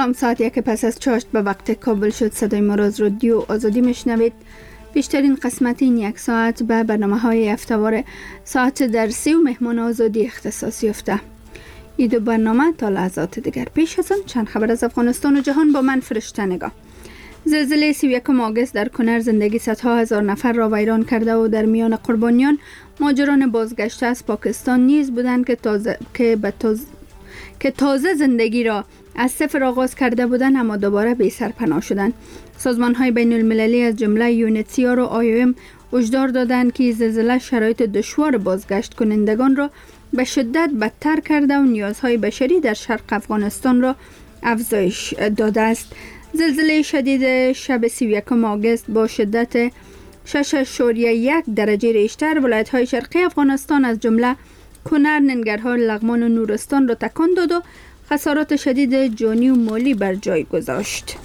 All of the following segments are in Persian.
سلام، ساعت 1 پس از چاشت به وقت کابل شد. صدای ما را از رادیو آزادی میشنوید. بیشترین قسمت این یک ساعت به برنامه های هفته‌وار ساعت درسی و مهمان آزادی اختصاص یافته. این دو برنامه تا لحظات دیگر. پیش از آن چند خبر از افغانستان و جهان با من فرشته نگاه. زلزله 31 آگوست در کنر زندگی صدها هزار نفر را ویران کرده و در میان قربانیان مهاجران بازگشته از پاکستان نیز بودند که تازه زندگی را از صفر آغاز کرده بودند اما دوباره بی سرپناه شدند. سازمان‌های بین المللی از جمله یونیتسیار و آی‌ام هشدار دادند که زلزله شرایط دشوار بازگشت کنندگان را به شدت بدتر کرده و نیازهای بشری در شرق افغانستان را افزایش داده است. زلزله شدید شب 31 آگوست با شدت 6.1 درجه ریشتر ولایت‌های شرقی افغانستان از جمله کنر، ننگرهار، لغمان و نورستان را تکان داد و خسارات شدید جانی و مالی بر جای گذاشت.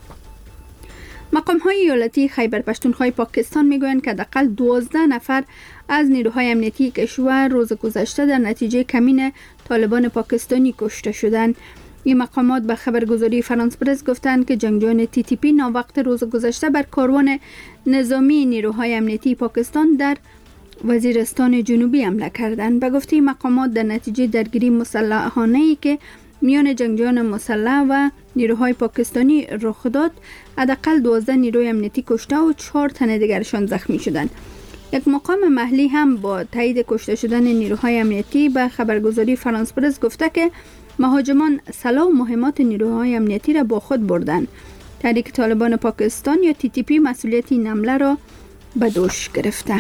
مقام‌های ایالتی خیبر پشتونخوا پاکستان میگویند که حداقل 12 نفر از نیروهای امنیتی کشور روز گذشته در نتیجه کمین طالبان پاکستانی کشته شدند. این مقامات به خبرگزاری فرانس پرس گفتند که جنگجویان TTP ناوقت روز گذشته بر کاروان نظامی نیروهای امنیتی پاکستان در وزیرستان جنوبی حمله کردند. به گفته مقامات در نتیجه درگیری مسلحانه‌ای که میان جنگجویان مسلح و نیروهای پاکستانی رخ داد، حداقل 12 نیروی امنیتی کشته و 4 تن دیگرشان زخمی شدند. یک مقام محلی هم با تایید کشته شدن نیروهای امنیتی به خبرگزاری فرانس پرس گفته که مهاجمان سلاح و مهمات نیروهای امنیتی را با خود بردند. تحریک طالبان پاکستان یا TTP مسئولیت این حمله را به دوش گرفته.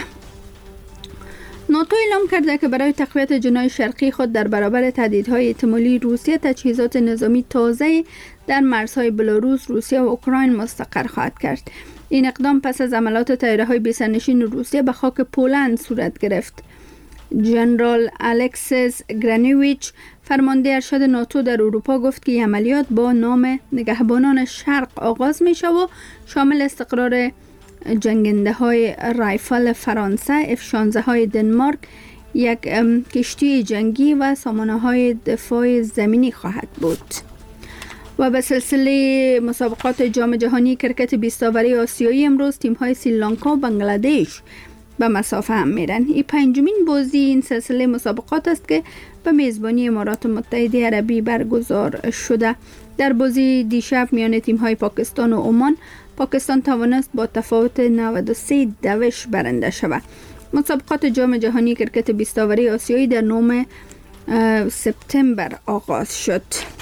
ناتو اعلام کرده که برای تقویت جناح شرقی خود در برابر تهدیدهای احتمالی روسیه تجهیزات نظامی تازه در مرزهای بلاروس، روسیه و اوکراین مستقر خواهد کرد. این اقدام پس از عملیات طیاره‌های بی‌سرنشین روسیه به خاک پولند صورت گرفت. ژنرال الکسیس گرانیویچ، فرمانده ارشد ناتو در اروپا، گفت که این عملیات با نام نگهبانان شرق آغاز می شود و شامل استقرار جنگنده های رایفل فرانسه، F-16 های دنمارک، یک کشتی جنگی و سامانه های دفاع زمینی خواهد بود. و به سلسله مسابقات جام جهانی کرکت 20 اوری آسیایی امروز تیم های سریلانکا و بنگلادش به مسافه هم میرن. این پنجمین بازی این سلسله مسابقات است که به میزبانی امارات متحده عربی برگزار شده. در بازی دیشب میان تیم های پاکستان و عمان، پاکستان توانست با تفاوت 93 برنده شود. مسابقات جام جهانی کرکت 20 اوری آسیایی در 9 سپتامبر آغاز شد.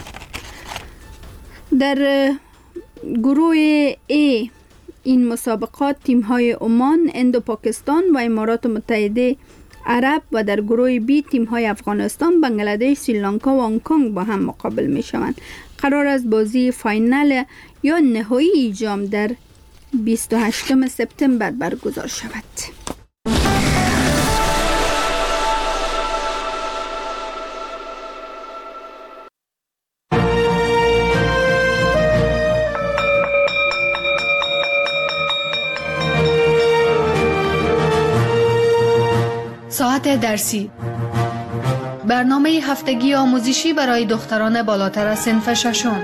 در گروه A این مسابقات تیم های عمان، هند و پاکستان و امارات متحده عرب و در گروه B تیم های افغانستان، بنگلادش، سریلانکا و هنگ کنگ با هم مقابل می شوند. قرار است بازی فاینال یا نهایی جام در 28 سپتامبر برگزار شود. ساعت درسی، برنامه هفتگی آموزشی برای دختران بالاتر از صنف ششم.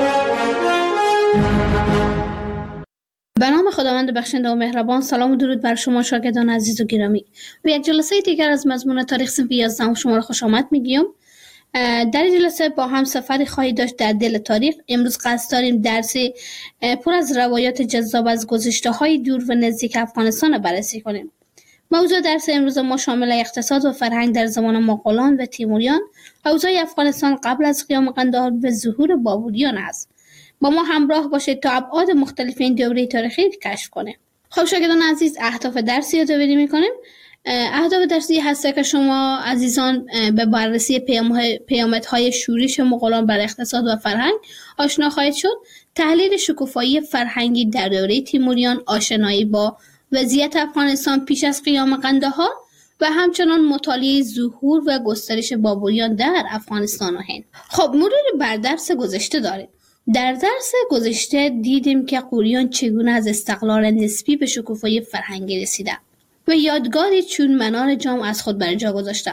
به نام خداوند بخشنده و مهربان. سلام و درود بر شما شاگردان عزیز و گرامی. به یک جلسه دیگر از مضمون تاریخ صنف 11 شما را خوش آمد میگیم. در جلسه با هم سفری خواهید داشت در دل تاریخ. امروز قصد داریم درسی پر از روایات جذاب از گذشته های دور و نزدیک افغانستان را بررسی کنیم. موضوع درس امروز ما شامل اقتصاد و فرهنگ در زمان مغولان و تیموریان، اوضاع افغانستان قبل از قیام قندهار و ظهور بابلیان است. با ما همراه باشید تا ابعاد مختلف این دوره تاریخی کشف کنیم. خب شاگردان عزیز، اهداف درسی رو یادآوری می‌کنیم. اهداف درسی هست که شما عزیزان به بررسی پیامدهای شورش مغولان بر اقتصاد و فرهنگ آشنا خواهید شد، تحلیل شکوفایی فرهنگی در دوره تیموریان، آشنایی با وضعیت افغانستان پیش از قیام قندهار و همچنان مطالعه ظهور و گسترش بابلیان در افغانستان و هند. خب مرور بر درس گذشته داریم. در درس گذشته دیدیم که غوریان چگونه از استقلال نسبی به شکوفایی فرهنگی رسیدند و یادگاری چون منار جام از خود بر جا گذاشتند.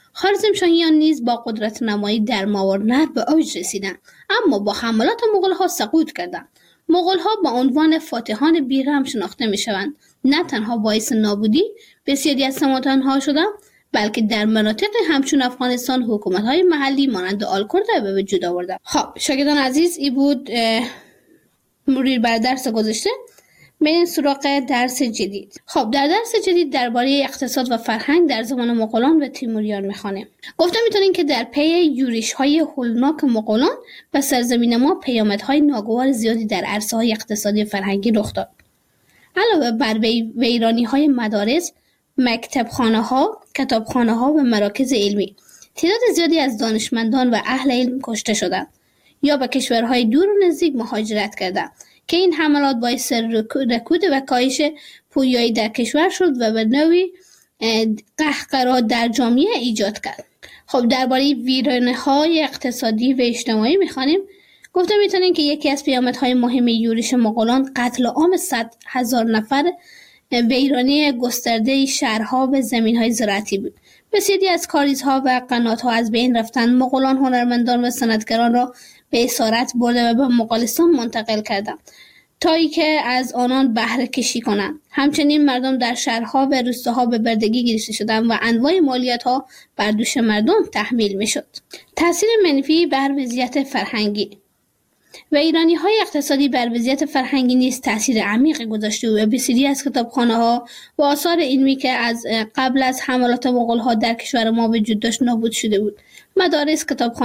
خوارزمشاهیان نیز با قدرت نمایی در ماوراءالنهر به اوج رسیدند، اما با حملات مغول‌ها سقوط کردند. مغول‌ها با عنوان فاتحان بیرحم شناخته می‌شوند. نه تنها باعث نابودی بسیاری از سماطن‌ها شدند، بلکه در مناطق همچون افغانستان حکومت‌های محلی مانند آلکورده به وجود آوردند. خب شاگردان عزیز، این بود مرور بر درس گذشته. بریم سراغ درس جدید. خب در درس جدید درباره اقتصاد و فرهنگ در زمان مغولان و تیموریان می‌خوانیم. گفته می‌تونیم که در پی یورش‌های هولناک مغولان به سرزمین ما پیامدهای ناگوار زیادی در عرصه‌های اقتصادی و فرهنگی رخ داد. علاوه بر ویرانی‌های مدارس، مکتبخانه‌ها، کتابخانه‌ها و مراکز علمی، تعداد زیادی از دانشمندان و اهل علم کشته شدند یا به کشورهای دور و نزدیک مهاجرت کردند که این حملات باعث رکود و کاهش پویایی در کشور شد و به نوعی قهقرا در جامعه ایجاد کرد. خب درباره ویرانه‌های اقتصادی و اجتماعی می‌خوانیم. گفته می‌تونیم که یکی از پیامدهای مهم یورش مغولان قتل عام 100,000 نفر، ویرانی گسترده شهرها و زمین‌های زراعتی بود. بسیاری از کاریزها و قنات‌ها از بین رفتند. مغولان هنرمندان و صنعتگران را به اسارت برده و به مغولستان منتقل کردند تا اینکه از آنان بهره کشی کنند. همچنین مردم در شهرها و روستاها به بردگی گرفته شدند و انواع مالیات‌ها بر دوش مردم تحمیل می‌شد. تأثیر منفی بر وضعیت فرهنگی و ایرانی‌های اقتصادی بر وضعیت فرهنگی نیز تأثیر عمیقی گذاشته و بسیاری از کتابخانه‌ها و آثار علمی که از قبل از حملات مغول‌ها در کشور ما وجود داشت نابود شده بود. مدارس،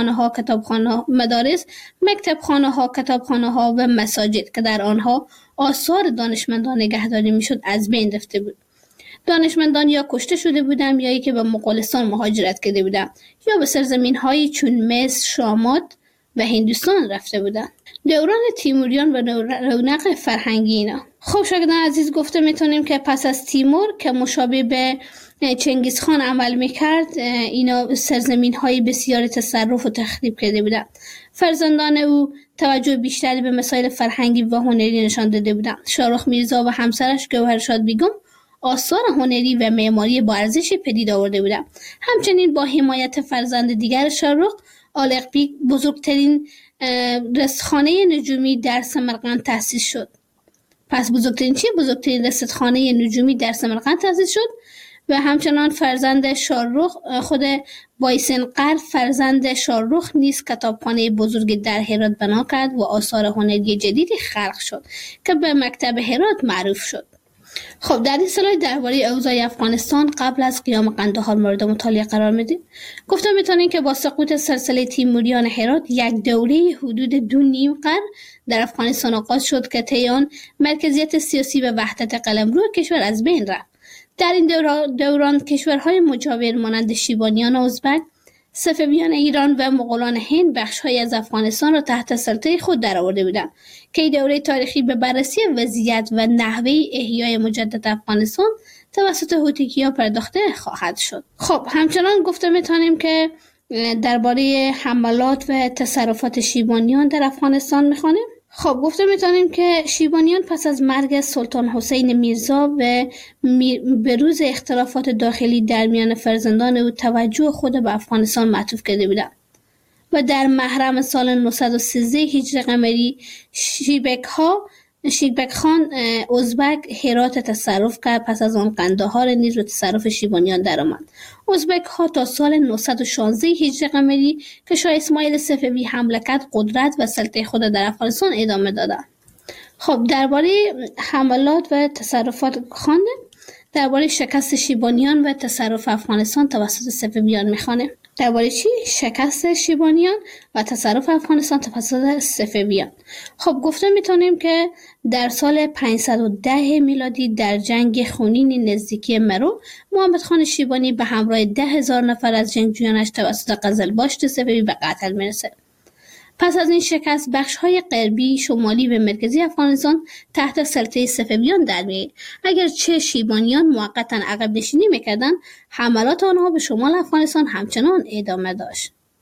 مکتبخانه‌ها، کتابخانه‌ها و مساجد که در آنها آثار دانشمندان نگهداری می‌شد از بین رفته بود. دانشمندان یا کشته شده بودند یا که به مغولستان مهاجرت کرده بودند یا به سرزمین‌های چون مصر، شامات و هندوستان رفته بودند. دوران تیموریان و رونق فرهنگی اینا. خب شاگردان عزیز، گفته میتونیم که پس از تیمور که مشابه به چنگیزخان عمل میکرد، اینا سرزمین های بسیاری تصرف و تخریب کرده بودند. فرزندان او توجه بیشتری به مسائل فرهنگی و هنری نشان داده بودند. شاهرخ میرزا و همسرش گوهرشاد بیگم آثار هنری و معماری با ارزش پدید آورده بودند. همچنین با حمایت فرزند دیگر شاهرخ، آلغبیک، بزرگترین رصدخانه نجومی در سمرقند تأسیس شد. پس بزرگترین رصدخانه نجومی در سمرقند تأسیس شد و همچنان فرزند شاهرخ، خود بایسنقر فرزند شاهرخ نیز کتابخانه بزرگی در هرات بنا کرد و آثار هنری جدیدی خلق شد که به مکتب هرات معروف شد. خب در این سلاید درباره اوضاع افغانستان قبل از قیام قندهار مورد مطالعه قرار میدیم. گفتم میتونیم که با سقوط سلسله تیموریان هرات یک دوره حدود 2.5 قرن در افغانستان آغاز شد که طی آن مرکزیت سیاسی و وحدت قلمرو کشور از بین رفت. در این دوران کشورهای مجاور مانند شیبانیان ازبک، صفویان ایران و مغولان هند بخش‌هایی از افغانستان را تحت سلطه خود درآورده بودند که این دوره تاریخی به بررسی وضعیت و نحوه احیای مجدد افغانستان توسط هوتکی‌ها پرداخته خواهد شد. خب همچنان گفته می‌توانیم که درباره حملات و تصرفات شیبانیان در افغانستان می‌خوانیم. خب گفته میتونیم که شیبانیان پس از مرگ سلطان حسین میرزا و بروز اختلافات داخلی در میان فرزندان او توجه خود به افغانستان معطوف کرده بودند و در محرم سال 913 هجری قمری شیبک خان ازبک هرات تصرف کرد. پس از آن قندهار نیز به تصرف شیبانیان درآمد. ازبک ها تا سال 916 هجری قمری که شاه اسماعیل صفوی حمله کرد قدرت و سلطه خود در افغانستان ادامه دادند. خب درباره حملات و تصرفات خواندیم. درباره شکست شیبانیان و تصرف افغانستان توسط صفویان میخوانیم. درباره چی؟ شکست شیبانیان و تصرف افغانستان توسط صفویان. خب گفته میتونیم که در سال 510 میلادی در جنگ خونین نزدیکی مرو، محمد خان شیبانی به همراه 10,000 نفر از جنگجویانش توسط قزلباشت صفوی به قتل میرسه. پس از این شکست بخش‌های غربی، شمالی و مرکزی افغانستان تحت سلطه صفویان در می‌آید. اگرچه شیبانیان موقتاً عقب نشینی می‌کردند، حملات آنها به شمال افغانستان همچنان ادامه داشت.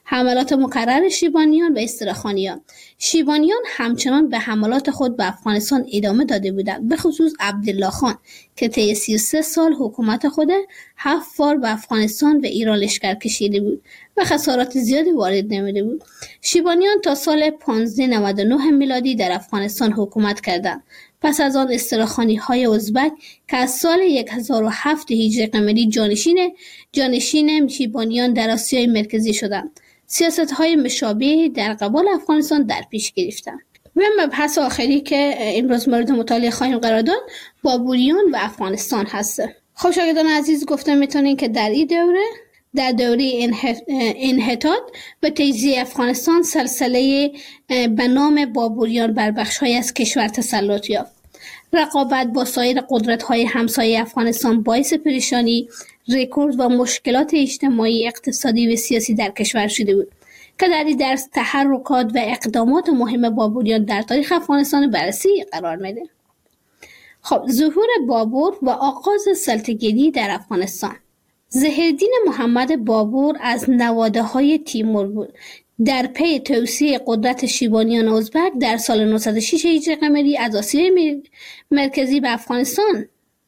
حملات مکرر شیبانیان و استراخانیان. شیبانیان همچنان به حملات خود به افغانستان ادامه داده بودند، به خصوص عبدالله خان که طی 33 سال حکومت خود 7 بار به افغانستان و ایران لشکر کشیده بود و خسارات زیادی وارد نموده بود. شیبانیان تا سال 1599 میلادی در افغانستان حکومت کردند. پس از آن استراخانی‌های ازبک که از سال 1007 هجری قمری جانشین شیبانیان در آسیای مرکزی شدند، سیاست‌های مشابهی در قبال افغانستان در پیش گرفتند. و مبحث آخری که امروز مورد مطالعه خواهیم قرار داد بابوریان و افغانستان هست. خب شاگردان عزیز، گفتم میتونین که در دوره انحطاط و تجزیه افغانستان سلسله به نام بابوریان بر بخش‌های از کشور تسلط یافت. رقابت با سایر قدرت‌های همسایه افغانستان باعث پریشانی، رکورد و مشکلات اجتماعی، اقتصادی و سیاسی در کشور شده بود که در این درس تحرکات و اقدامات مهم بابوریان در تاریخ افغانستان بررسی قرار میده. خب ظهور بابور و آغاز سلطه‌گیری در افغانستان. ظهیرالدین محمد بابور از نواده های تیمور بود. در پی توسعه قدرت شیبانیان ازبک در سال 906 هجری قمری از آسیای مرکزی به افغانستان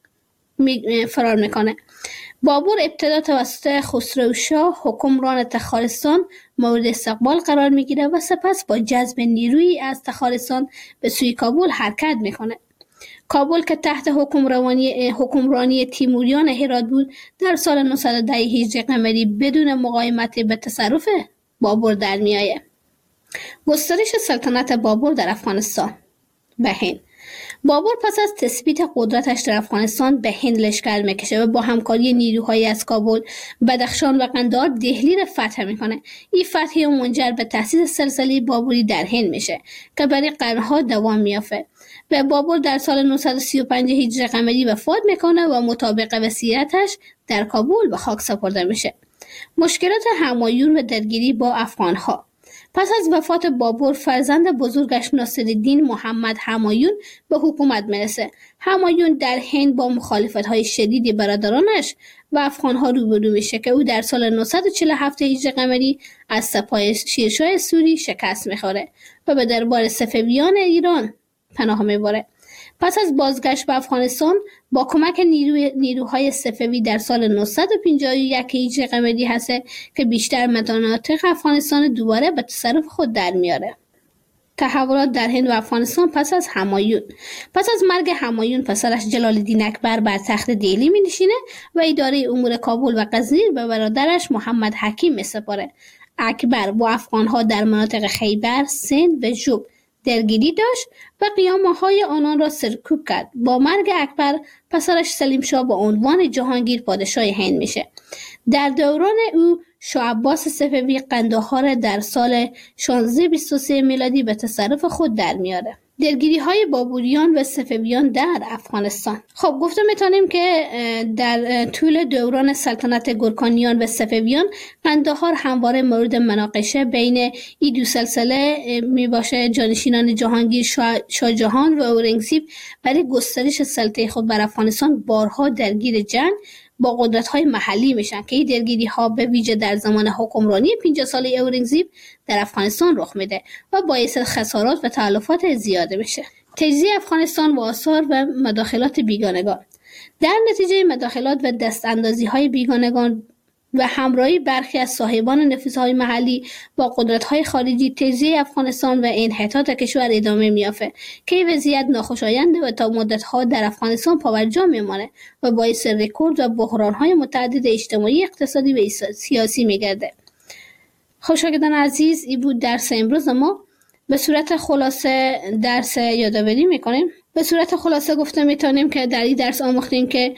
فرار میکنه. بابور ابتدا توسط خسروشاه حکمران تخارستان مورد استقبال قرار میگیره و سپس با جذب نیرویی از تخارستان به سوی کابل حرکت میکنه. کابل که تحت حکمرانی تیموریان هرات بود در سال 910 هجری قمری بدون مقاومت به تصرف بابور در میآید. گسترش سلطنت بابور در افغانستان. به هند. بابور پس از تثبیت قدرتش در افغانستان به هند لشکر میکشه و با همکاری نیروهای از کابل، بدخشان و قندهار دهلی را فتح میکنه. این فتح منجر به تأسیس سلسله بابوری در هند میشه که برای قرنها دوام میافته و بابور در سال 935 هجری قمری وفات میکنه و مطابق وصیتش در کابل به خاک سپرده میشه. مشکلات همایون و درگیری با افغانها. پس از وفات بابور فرزند بزرگش ناصرالدین محمد همایون به حکومت میرسه. همایون در هند با مخالفت‌های شدید برادرانش و افغانها روبرو میشه که او در سال 947 هجری قمری از سپاه شیرشاه سوری شکست میخوره و به دربار صفویان ایران پناه میبره. پس از بازگشت به افغانستان با کمک نیروهای صفوی در سال 951 هجری قمری هست که بیشتر مناطق افغانستان دوباره به تصرف خود در میاره. تحولات در هند و افغانستان پس از همایون. پس از مرگ همایون پسرش جلال‌الدین اکبر بر تخت دهلی می نشینه و اداره امور کابل و غزنیر به برادرش محمد حکیم می سپاره. اکبر با افغانها در مناطق خیبر، سند و جوب درگیری داشت و قیامه‌های آنان را سرکوب کرد. با مرگ اکبر پسرش سلیم شاه با عنوان جهانگیر پادشاه هند میشه. در دوران او شاه عباس صفوی قندهار در سال 1623 میلادی به تصرف خود در میاره. درگیری‌های بابوریان و صفویان در افغانستان. خب گفتم میتونیم که در طول دوران سلطنت گورکانیان و صفویان قندهار همواره مورد مناقشه بین این دو سلسله می باشه. جانشینان جهانگیر شاه جهان و اورنگزیب برای گسترش سلطه خود بر افغانستان بارها درگیر جنگ با قدرت‌های محلی میشن که این درگیری‌ها به ویژه در زمان حکمرانی 50 ساله اورنگزیب در افغانستان رخ میده و باعث خسارات و تلفات زیاده میشه. تجزیه افغانستان و آثار و مداخلات بیگانگان. در نتیجه مداخلات و دستاندازی‌های بیگانگان و همراهی برخی از صاحبان نفوذهای محلی با قدرت‌های خارجی، تجزیه افغانستان و انحطاط کشور ادامه می‌یافته که این وضعیت ناخوشاینده و تا مدت‌ها در افغانستان پابرجا میمانه و باعث رکورد و بحران‌های متعدد اجتماعی، اقتصادی و سیاسی می‌گرده. شاگردان عزیز، این بود درس امروز ما. به صورت خلاصه درس یادآوری می‌کنیم. به صورت خلاصه گفته میتونیم که در این درس آموختیم که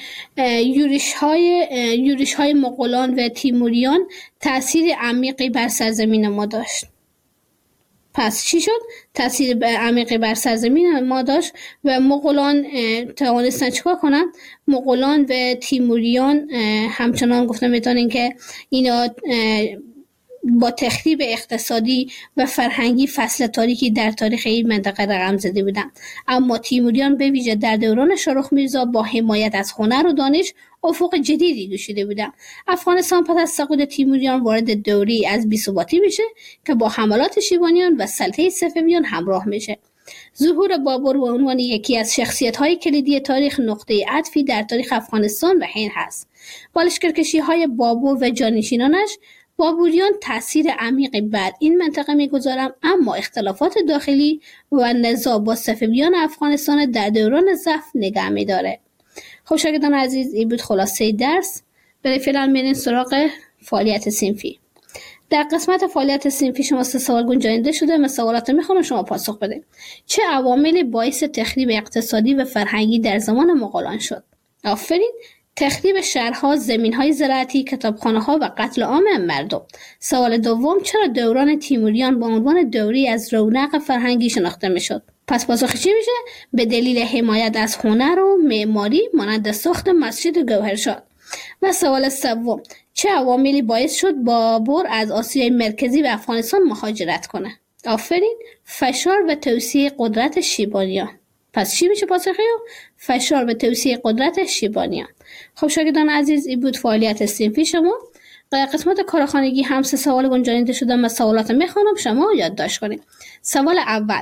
یورش های مغولان و تیموریان تأثیر عمیقی بر سرزمین ما داشت. پس چی شد؟ تأثیر عمیقی بر سرزمین ما داشت و مغولان توانستن چیکار کنن؟ مغولان و تیموریان همچنان گفته میتونیم که اینا با تخریب اقتصادی و فرهنگی فصل تاریکی در تاریخ این منطقه رقم زده بودند. اما تیموریان به ویژه در دوران شاهرخ میرزا با حمایت از هنر و دانش افق جدیدی گشوده بودند. افغانستان پس از سقوط تیموریان وارد دوری از بی‌ثباتی میشه که با حملات شیبانیان و سلطه صفویان همراه میشه. ظهور بابر به عنوان یکی از شخصیت‌های کلیدی تاریخ نقطه عطفی در تاریخ افغانستان و هند هست. با لشکرکشی‌های بابر و جانشینانش، بابریان تأثیر عمیقی بر این منطقه می‌گذارند، اما اختلافات داخلی و نزاع با صفویان افغانستان در دوران ضعف نگه می‌داره. خب شاگردان عزیز، این بود خلاصه درس. برای فعلا میرین سراغ فعالیت صنفی. در قسمت فعالیت صنفی شما 3 سوال گنجانده شده. من سوالات میخوام شما پاسخ بدید. چه عواملی باعث تخریب اقتصادی و فرهنگی در زمان مغولان شد؟ آفرین. تخریب شهرها، زمینهای زراعتی، کتابخانه‌ها و قتل عام مردم. سوال دوم، چرا دوران تیموریان به عنوان دوری از رونق فرهنگی شناخته میشد؟ پس پاسخ چی میشه؟ به دلیل حمایت از هنر و معماری مانند ساخت مسجد گوهرشاد. و سوال سوم، چه عواملی باعث شد بابر از آسیای مرکزی به افغانستان مهاجرت کنه؟ آفرین. فشار و توسعه قدرت شیبانیان. پس چی میشه پاسخ؟ فشار و توسعه قدرت شیبانیان. خب شاگردان عزیز، این بود فعالیت صنفی شما. در قسمت کارخانگی هم 3 سوال گنجانیده شده. من سوالات میخوانم، شما یادداشت کنید. سوال اول،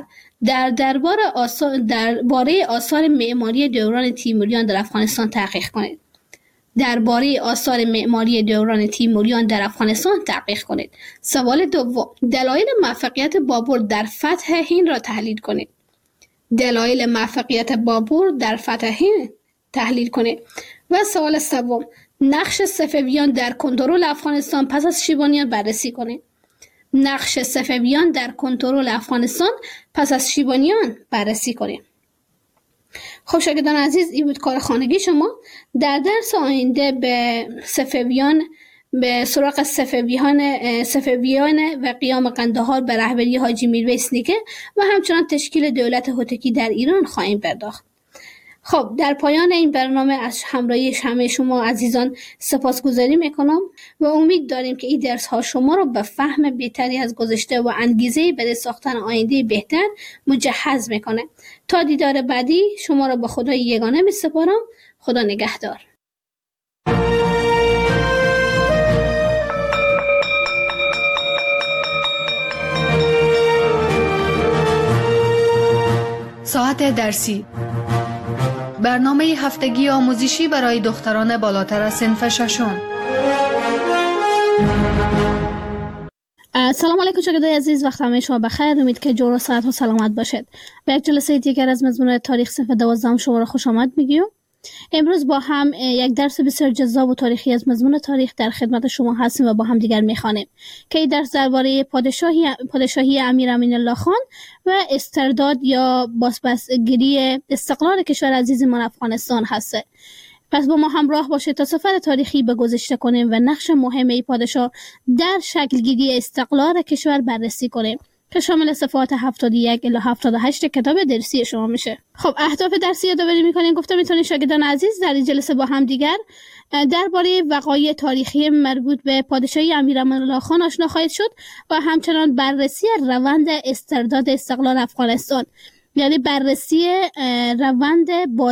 درباره آثار معماری دوران تیموریان در افغانستان تحقیق کنید. درباره آثار معماری دوران تیموریان در افغانستان تحقیق کنید. سوال دوم، دلایل موفقیت بابر در فتح هند را تحلیل کنید. دلایل موفقیت بابر در فتح هند تحلیل کنید. و سوال سوم، نقش صفویان در کنترل افغانستان پس از شیبانیان بررسی کنید. نقش صفویان در کنترل افغانستان پس از شیبانیان بررسی کنید. خب شاگردان عزیز، این بود کار خانگی شما. در درس آینده به سراغ صفویان و قیام قندهار به رهبری حاجی میرویس نیکه و همچنان تشکیل دولت هوتکی در ایران خواهیم پرداخت. خب در پایان این برنامه از همراهی همه شما عزیزان سپاسگزاری میکنم و امید داریم که این درس ها شما را به فهم بهتری از گذشته و انگیزه برای ساختن آینده بهتر مجهز میکنه. تا دیدار بعدی شما را به خدای یگانه میسپارم. خدا نگهدار. ساعت درسی، برنامه هفتگی آموزشی برای دختران بالاتر از صنف ششم. سلام علیکم شاگردای عزیز، وقت همه شما بخیر. امید که جور و صحت و سلامت باشید. به یک جلسه دیگر از مضمون تاریخ صنف 12 شما را خوش آمد میگیم. امروز با هم یک درس بسیار جذاب و تاریخی از مضمون تاریخ در خدمت شما هستیم و با هم دیگر میخوانیم که این درس درباره پادشاهی امیر امان الله خان و استرداد یا بازپسگیری استقلال کشور عزیزمان افغانستان هست. پس با ما همراه باشید تا سفر تاریخی به گذشته کنیم و نقش مهم این پادشاه در شکلگیری استقلال کشور بررسی کنیم که شامل صفحات 71 الی 78 کتاب درسی شما میشه. خب اهداف درسی یادآوری میکنیم. گفتم میتونید شاگردان عزیز در این جلسه با هم دیگر درباره وقایع تاریخی مربوط به پادشاهی امیر امان الله خان آشنا خواهید شد و همچنان بررسی روند استرداد استقلال افغانستان، یعنی بررسی روند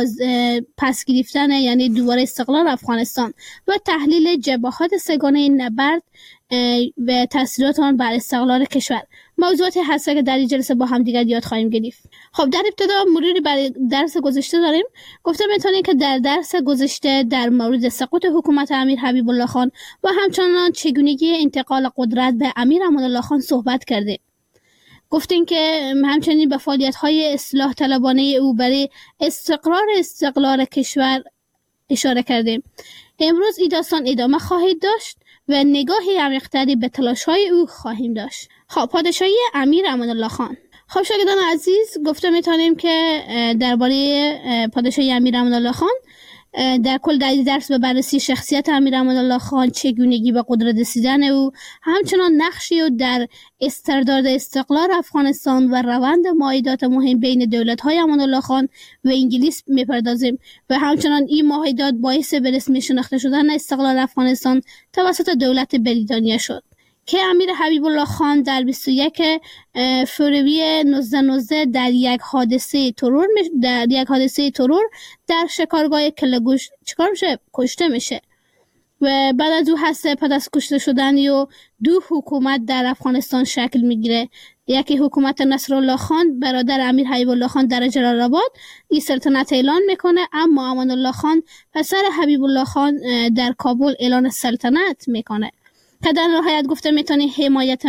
پس گرفتن یعنی دوباره استقلال افغانستان و تحلیل جبهات سگانه نبرد و تاثیرات آن بر استقلال کشور، موضوعاتی هست که در این جلسه با هم دیگر یاد خواهیم گرفت. خب در ابتدا مروری بر درس گذشته داریم. گفتم میتونیم که در درس گذشته در مورد سقوط حکومت امیر حبیب الله خان و همچنان چگونگی انتقال قدرت به امیر امان الله خان صحبت کردیم. گفتیم که همچنین به فعالیت‌های اصلاح طلبانه او برای استقلال کشور اشاره کردیم. امروز این داستان ادامه خواهید داشت و نگاهی عمیق‌تری به تلاش‌های او خواهیم داشت. خب پادشاهی امیر امان الله خان. خب شاگردان عزیز، گفته میتونیم که درباره پادشاهی امیر امان الله خان در کل در درس به بررسی شخصیت امیر امان الله خان، چگونگی به قدرت رسیدن او، همچنان نقشی او در استرداد استقلال افغانستان و روند معاهدات مهم بین دولت‌های امان الله خان و انگلیس میپردازیم و همچنان این معاهدات باعث به رسمی شناخته شدن استقلال افغانستان توسط دولت بریتانیا شد. که امیر حبیب الله خان در 21 فوریه 1919 در یک حادثه ترور در شکارگاه کلهگوش کشته میشه و بعد از او هسته پس از کشته شدن و دو حکومت در افغانستان شکل میگیره. یکی حکومت نصرالله خان برادر امیر حبیب الله خان در جلال‌آباد این سلطنت اعلان میکنه، اما امان الله خان پسر حبیب الله خان در کابل اعلان سلطنت میکنه که در نهایت گفته میتونی حمایت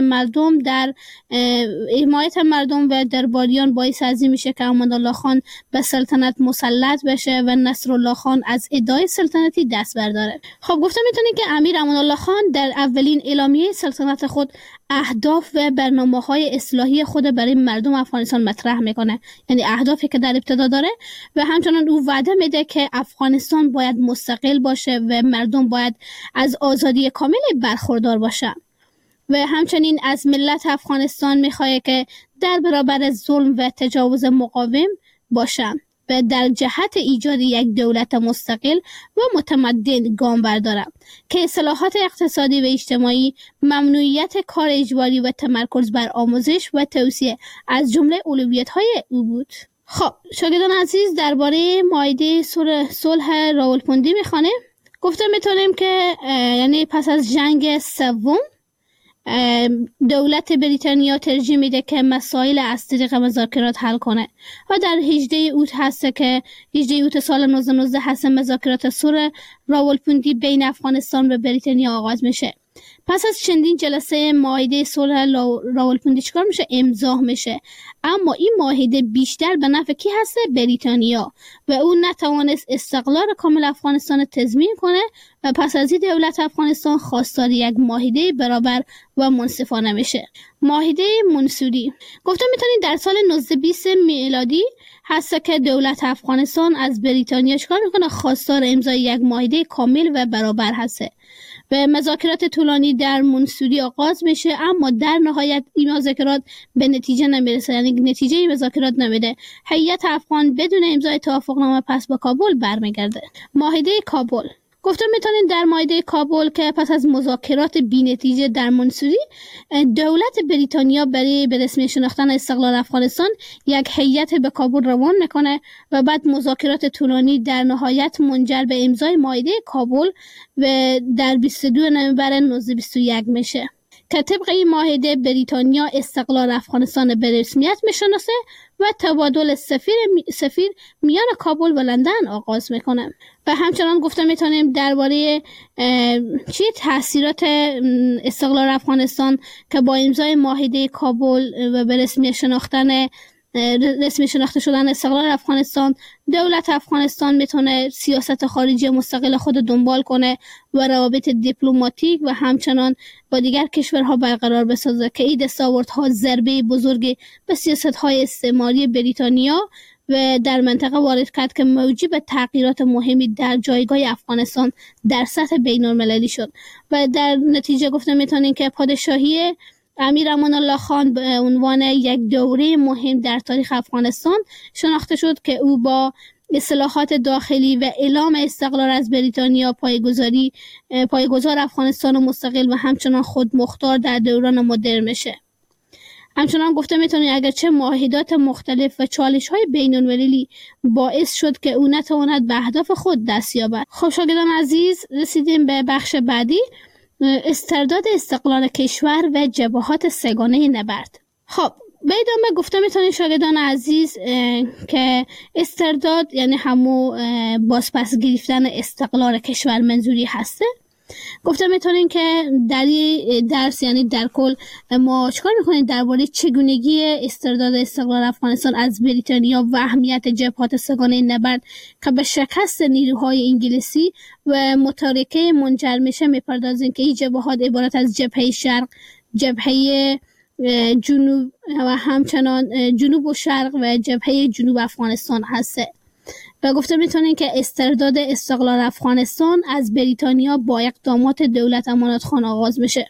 مردم و درباریان باعث ازی میشه که امان الله خان به سلطنت مسلط بشه و نصرالله خان از ادعای سلطنتی دست برداره. خب گفته میتونی که امیر امان الله خان در اولین اعلامیه سلطنت خود اهداف و برنامه‌های اصلاحی خود برای مردم افغانستان مطرح میکنه، یعنی اهدافی که در ابتدا داره و همچنان او وعده میده که افغانستان باید مستقل باشه و مردم باید از آزادی کامل برخوردار باشه و همچنین از ملت افغانستان میخواد که در برابر ظلم و تجاوز مقاوم باشه و در جهت ایجاد یک دولت مستقل و متمدن گام برداره که اصلاحات اقتصادی و اجتماعی، ممنوعیت کار اجباری و تمرکز بر آموزش و توسعه از جمله اولویت‌های او بود. خب شاگردان عزیز، درباره معاهده صلح راولپندی میخوانه. گفته میتونیم که یعنی پس از جنگ سوم دولت بریتانیا ترجیح میده که مسائل از طریق مذاکرات حل کنه و در 18 اوت سال 1919 هست مذاکرات صلح راولپندی بین افغانستان و بریتانیا آغاز میشه. پس از چندین جلسه معاهده صلح راولپندی چیکار میشه؟ امضا میشه، اما این معاهده بیشتر به نفع کی هست؟ بریتانیا، و اون نتوانست استقلال کامل افغانستان تضمین کنه و پس از این دولت افغانستان خواستار یک معاهده برابر و منصفانه میشه. معاهده منصوری گفتم میتونید در سال 1920 میلادی هست که دولت افغانستان از بریتانیا چیکار میکنه؟ خواستار امضای یک معاهده کامل و برابر هست و مذاکرات طولانی در منصوری آغاز میشه، اما در نهایت این مذاکرات به نتیجه نمیرسه، یعنی نتیجه این مذاکرات نمیده. هیئت افغان بدون امضای توافقنامه پس به کابل برمیگرده. معاهده کابل گفتم میتونید در معاهده کابل که پس از مذاکرات بی نتیجه در منصوری دولت بریتانیا برای به رسمی شناختن استقلال افغانستان یک هیئت به کابل روان میکنه و بعد مذاکرات طولانی در نهایت منجر به امضای معاهده کابل و در 22 نوامبر 1921 میشه که طبق این معاهده بریتانیا استقلال افغانستان به رسمیت میشناسه و تبادل سفیر میان کابل و لندن آغاز میکنه. و همچنان گفته میتونیم درباره چی تاثیرات استقلال افغانستان که با امضای معاهده کابل و به رسمی شناخته شدن استقلال افغانستان، دولت افغانستان میتونه سیاست خارجی مستقل خود دنبال کنه و روابط دیپلماتیک و همچنان با دیگر کشورها برقرار بسازه که این دستاوردها ضربه بزرگی به سیاست‌های استعماری بریتانیا و در منطقه وارد کرد که موجب تغییرات مهمی در جایگاه افغانستان در سطح بین‌المللی شد و در نتیجه گفته میتونیم که پادشاهی امیر امان الله خان به عنوان یک دوره مهم در تاریخ افغانستان شناخته شد که او با اصلاحات داخلی و اعلام استقلال از بریتانیا پایه‌گذار افغانستان مستقل و همچنان خودمختار در دوران مدرن میشه. همچنان گفته میتونید اگرچه معاهدات مختلف و چالش‌های بین‌المللی باعث شد که او نتواند به اهداف خود دست یابد. خب شاگردان عزیز، رسیدیم به بخش بعدی، استرداد استقلال کشور و جبهات سگانه نبرد. خب به ادامه گفته میتونید شاگردان عزیز که استرداد یعنی همون بازپس گرفتن استقلال کشور منظوری هسته. گفته میتونین که در درس یعنی در کل ما چکار میکنیم درباره چگونگی استرداد استقلال افغانستان از بریتانیا و اهمیت جبهات سگانه نبرد که به شکست نیروهای انگلیسی و متارکه منجر میشه میپردازیم که این جبهات عبارت از جبهه شرق، جبهه جنوب و همچنان جنوب و شرق و جبهه جنوب افغانستان هسته. و گفته میتونین که استرداد استقلال افغانستان از بریتانیا با اقدامات دولت امانت خان آغاز میشه.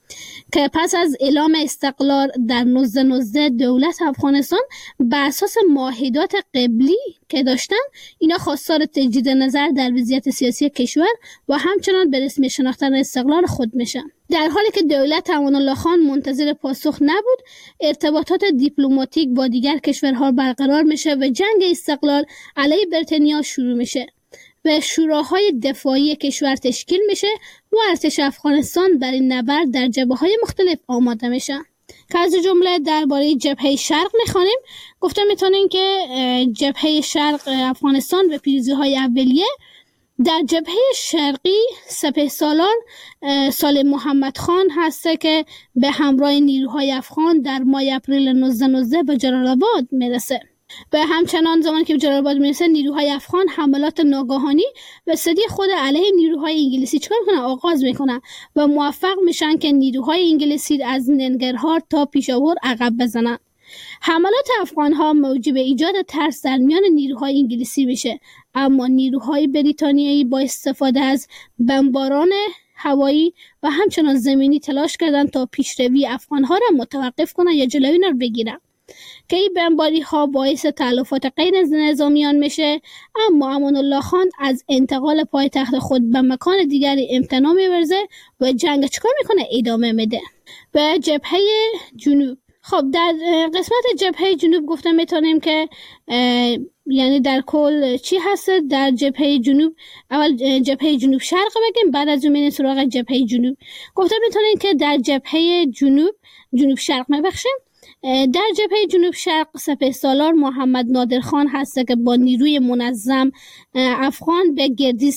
که پس از اعلام استقلال در 1919 دولت افغانستان بر اساس معاهدات قبلی که داشتن اینا خواستار تجدید نظر در وضعیت سیاسی کشور و همچنان به رسمی شناختن استقلال خود میشن. در حالی که دولت امان الله خان منتظر پاسخ نبود، ارتباطات دیپلماتیک با دیگر کشورها برقرار میشه و جنگ استقلال علیه بریتانیا شروع میشه و شوراهای دفاعی کشور تشکیل میشه و ارتش افغانستان در این نبرد در جبهه‌های مختلف آماده میشه. که از جمله درباره جبهه شرق میخوانیم. گفته میتونیم که جبهه شرق افغانستان و پیروزی‌های اولیه در جبهه شرقی سپهسالار سالم محمد خان هسته که به همراه نیروهای افغان در ماه اپریل 1919 به جلال آباد میرسه. و همچنان زمانی که به جلال آباد میرسه نیروهای افغان حملات ناگهانی و صدی خود علیه نیروهای انگلیسی چکار میکنن؟ آغاز میکنن و موفق میشن که نیروهای انگلیسی از ننگرهار تا پیشاور عقب بزنن. حملات افغان ها موجب ایجاد ترس در میان نیروهای انگلیسی میشه، اما نیروهای بریتانیایی با استفاده از بمباران هوایی و همچنان زمینی تلاش کردن تا پیشروی افغان ها را متوقف کنن یا جلوی اینا رو بگیرن که این بمباری ها باعث تلفات غیر نظامیان میشه. اما امان الله خان از انتقال پایتخت خود به مکان دیگری امتناع می‌ورزه و جنگ چیکار میکنه؟ ادامه میده. به جبهه جنوب، خب در قسمت جبهه جنوب گفته میتونیم که یعنی در کل چی هست در جبهه جنوب؟ اول جبهه جنوب شرق بگیم، بعد از اون میریم سراغ جبهه جنوب. گفته میتونیم که در جبهه جنوب شرق میبخشیم. در جبهه جنوب شرق سپهسالار محمد نادر خان هست که با نیروی منظم افغان به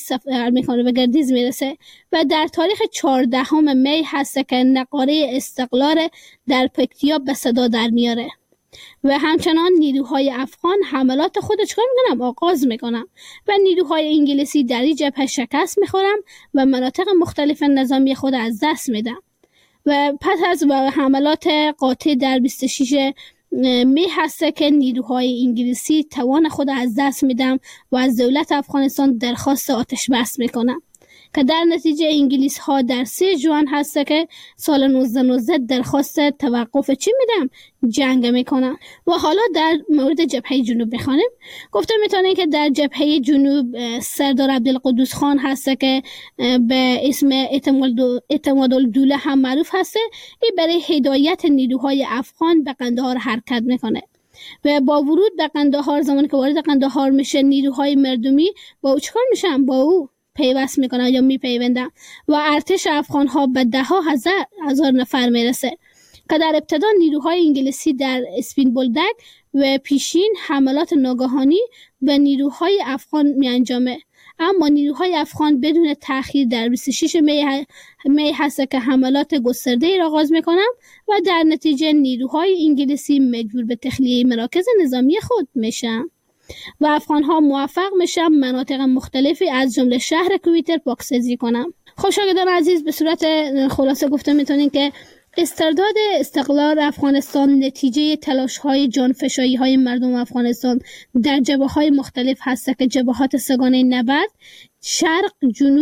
گردیز میرسه و در تاریخ 14 می هست که نقاره استقلال در پکتیا به صدا در میاره و همچنان نیروهای افغان حملات خود چکار میکنن؟ آغاز میکنن و نیروهای انگلیسی در این جبهه شکست میخورن و مناطق مختلف نظامی خود از دست میدن. و پس از حملات قاطع در 26 می هسته که نیروهای انگلیسی توان خود از دست میدن و از دولت افغانستان درخواست آتش بس میکنن که در نتیجه انگلیس ها در 3 ژوئن هسته که سال 1919 درخواست توقف چی میدم؟ جنگ میکنن. و حالا در مورد جبهه جنوب میخوانیم. گفته میتونیم که در جبهه جنوب سردار عبدالقدوس خان هسته که به اسم اعتماد الدوله هم معروف هسته. این برای هدایت نیروهای افغان به قندهار حرکت میکنه و با ورود به قندهار، زمانی که وارد قندهار میشه نیروهای مردمی با او چکار میشن؟ با او پیوست میکنن یا میپیوندن و ارتش افغان ها به 10,000 نفر میرسه که در ابتدا نیروهای انگلیسی در اسپین بولدک و پیشین حملات ناگهانی به نیروهای افغان میانجامه. اما نیروهای افغان بدون تأخیر در 26 می هست که حملات گسترده را آغاز میکنن و در نتیجه نیروهای انگلیسی مجبور به تخلیه مراکز نظامی خود میشن و افغان ها موفق میشن مناطق مختلفی از جمله شهر کویتر پاکسازی کنن. خب شاگردان عزیز، به صورت خلاصه گفته میتونیم که استرداد استقلال افغانستان نتیجه تلاش‌های جانفشانی های مردم افغانستان در جبهه‌های مختلف هست که جبهات سگانه نبرد شرق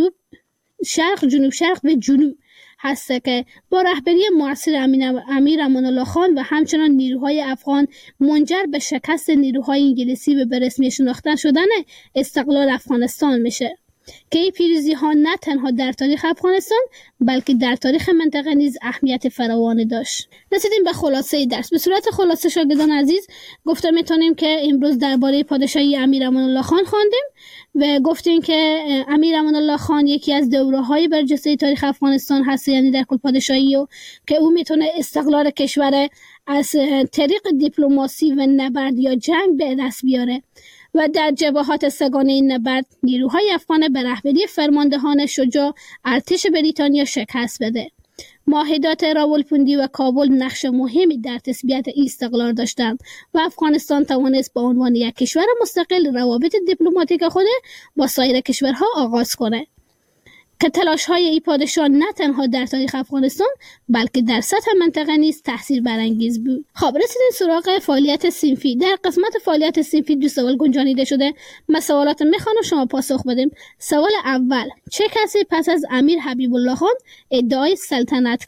و جنوب هست که با رهبری معاصر امیر امان الله خان و همچنان نیروهای افغان منجر به شکست نیروهای انگلیسی و به رسمی شناخته شدن استقلال افغانستان میشه که این پیروزی ها نه تنها در تاریخ افغانستان بلکه در تاریخ منطقه نیز اهمیت فراوانی داشت. رسیدیم به خلاصه درس. به صورت خلاصه شاگردان عزیز گفته میتونیم که امروز درباره پادشاهی امیر امان الله خان خواندیم و گفتیم که امیر امان الله خان یکی از دوره‌های برجسته تاریخ افغانستان هست، یعنی در کل پادشاهی که او میتونه استقلال کشور از طریق دیپلماسی و نبرد یا جنگ به دست بیاره و در جبهات سگانه نبرد نیروهای افغان به رهبری فرماندهان شجاع ارتش بریتانیا شکست بده. معاهدات راولپیندی و کابل نقش مهمی در تثبیت استقلال داشتند و افغانستان توانست به عنوان یک کشور مستقل روابط دیپلماتیک خود با سایر کشورها آغاز کنه که تلاش‌های این پادشاه نه تنها در تاریخ افغانستان بلکه در سطح منطقه نیز تأثیر برانگیز بود. خب رسیدیم سراغ فعالیت صنفی. در قسمت فعالیت صنفی 2 سوال گنجانیده شده. من سوالات میخوانم شما پاسخ بدیم. سوال اول: چه کسی پس از امیر حبیب الله خان ادعای سلطنت کرد؟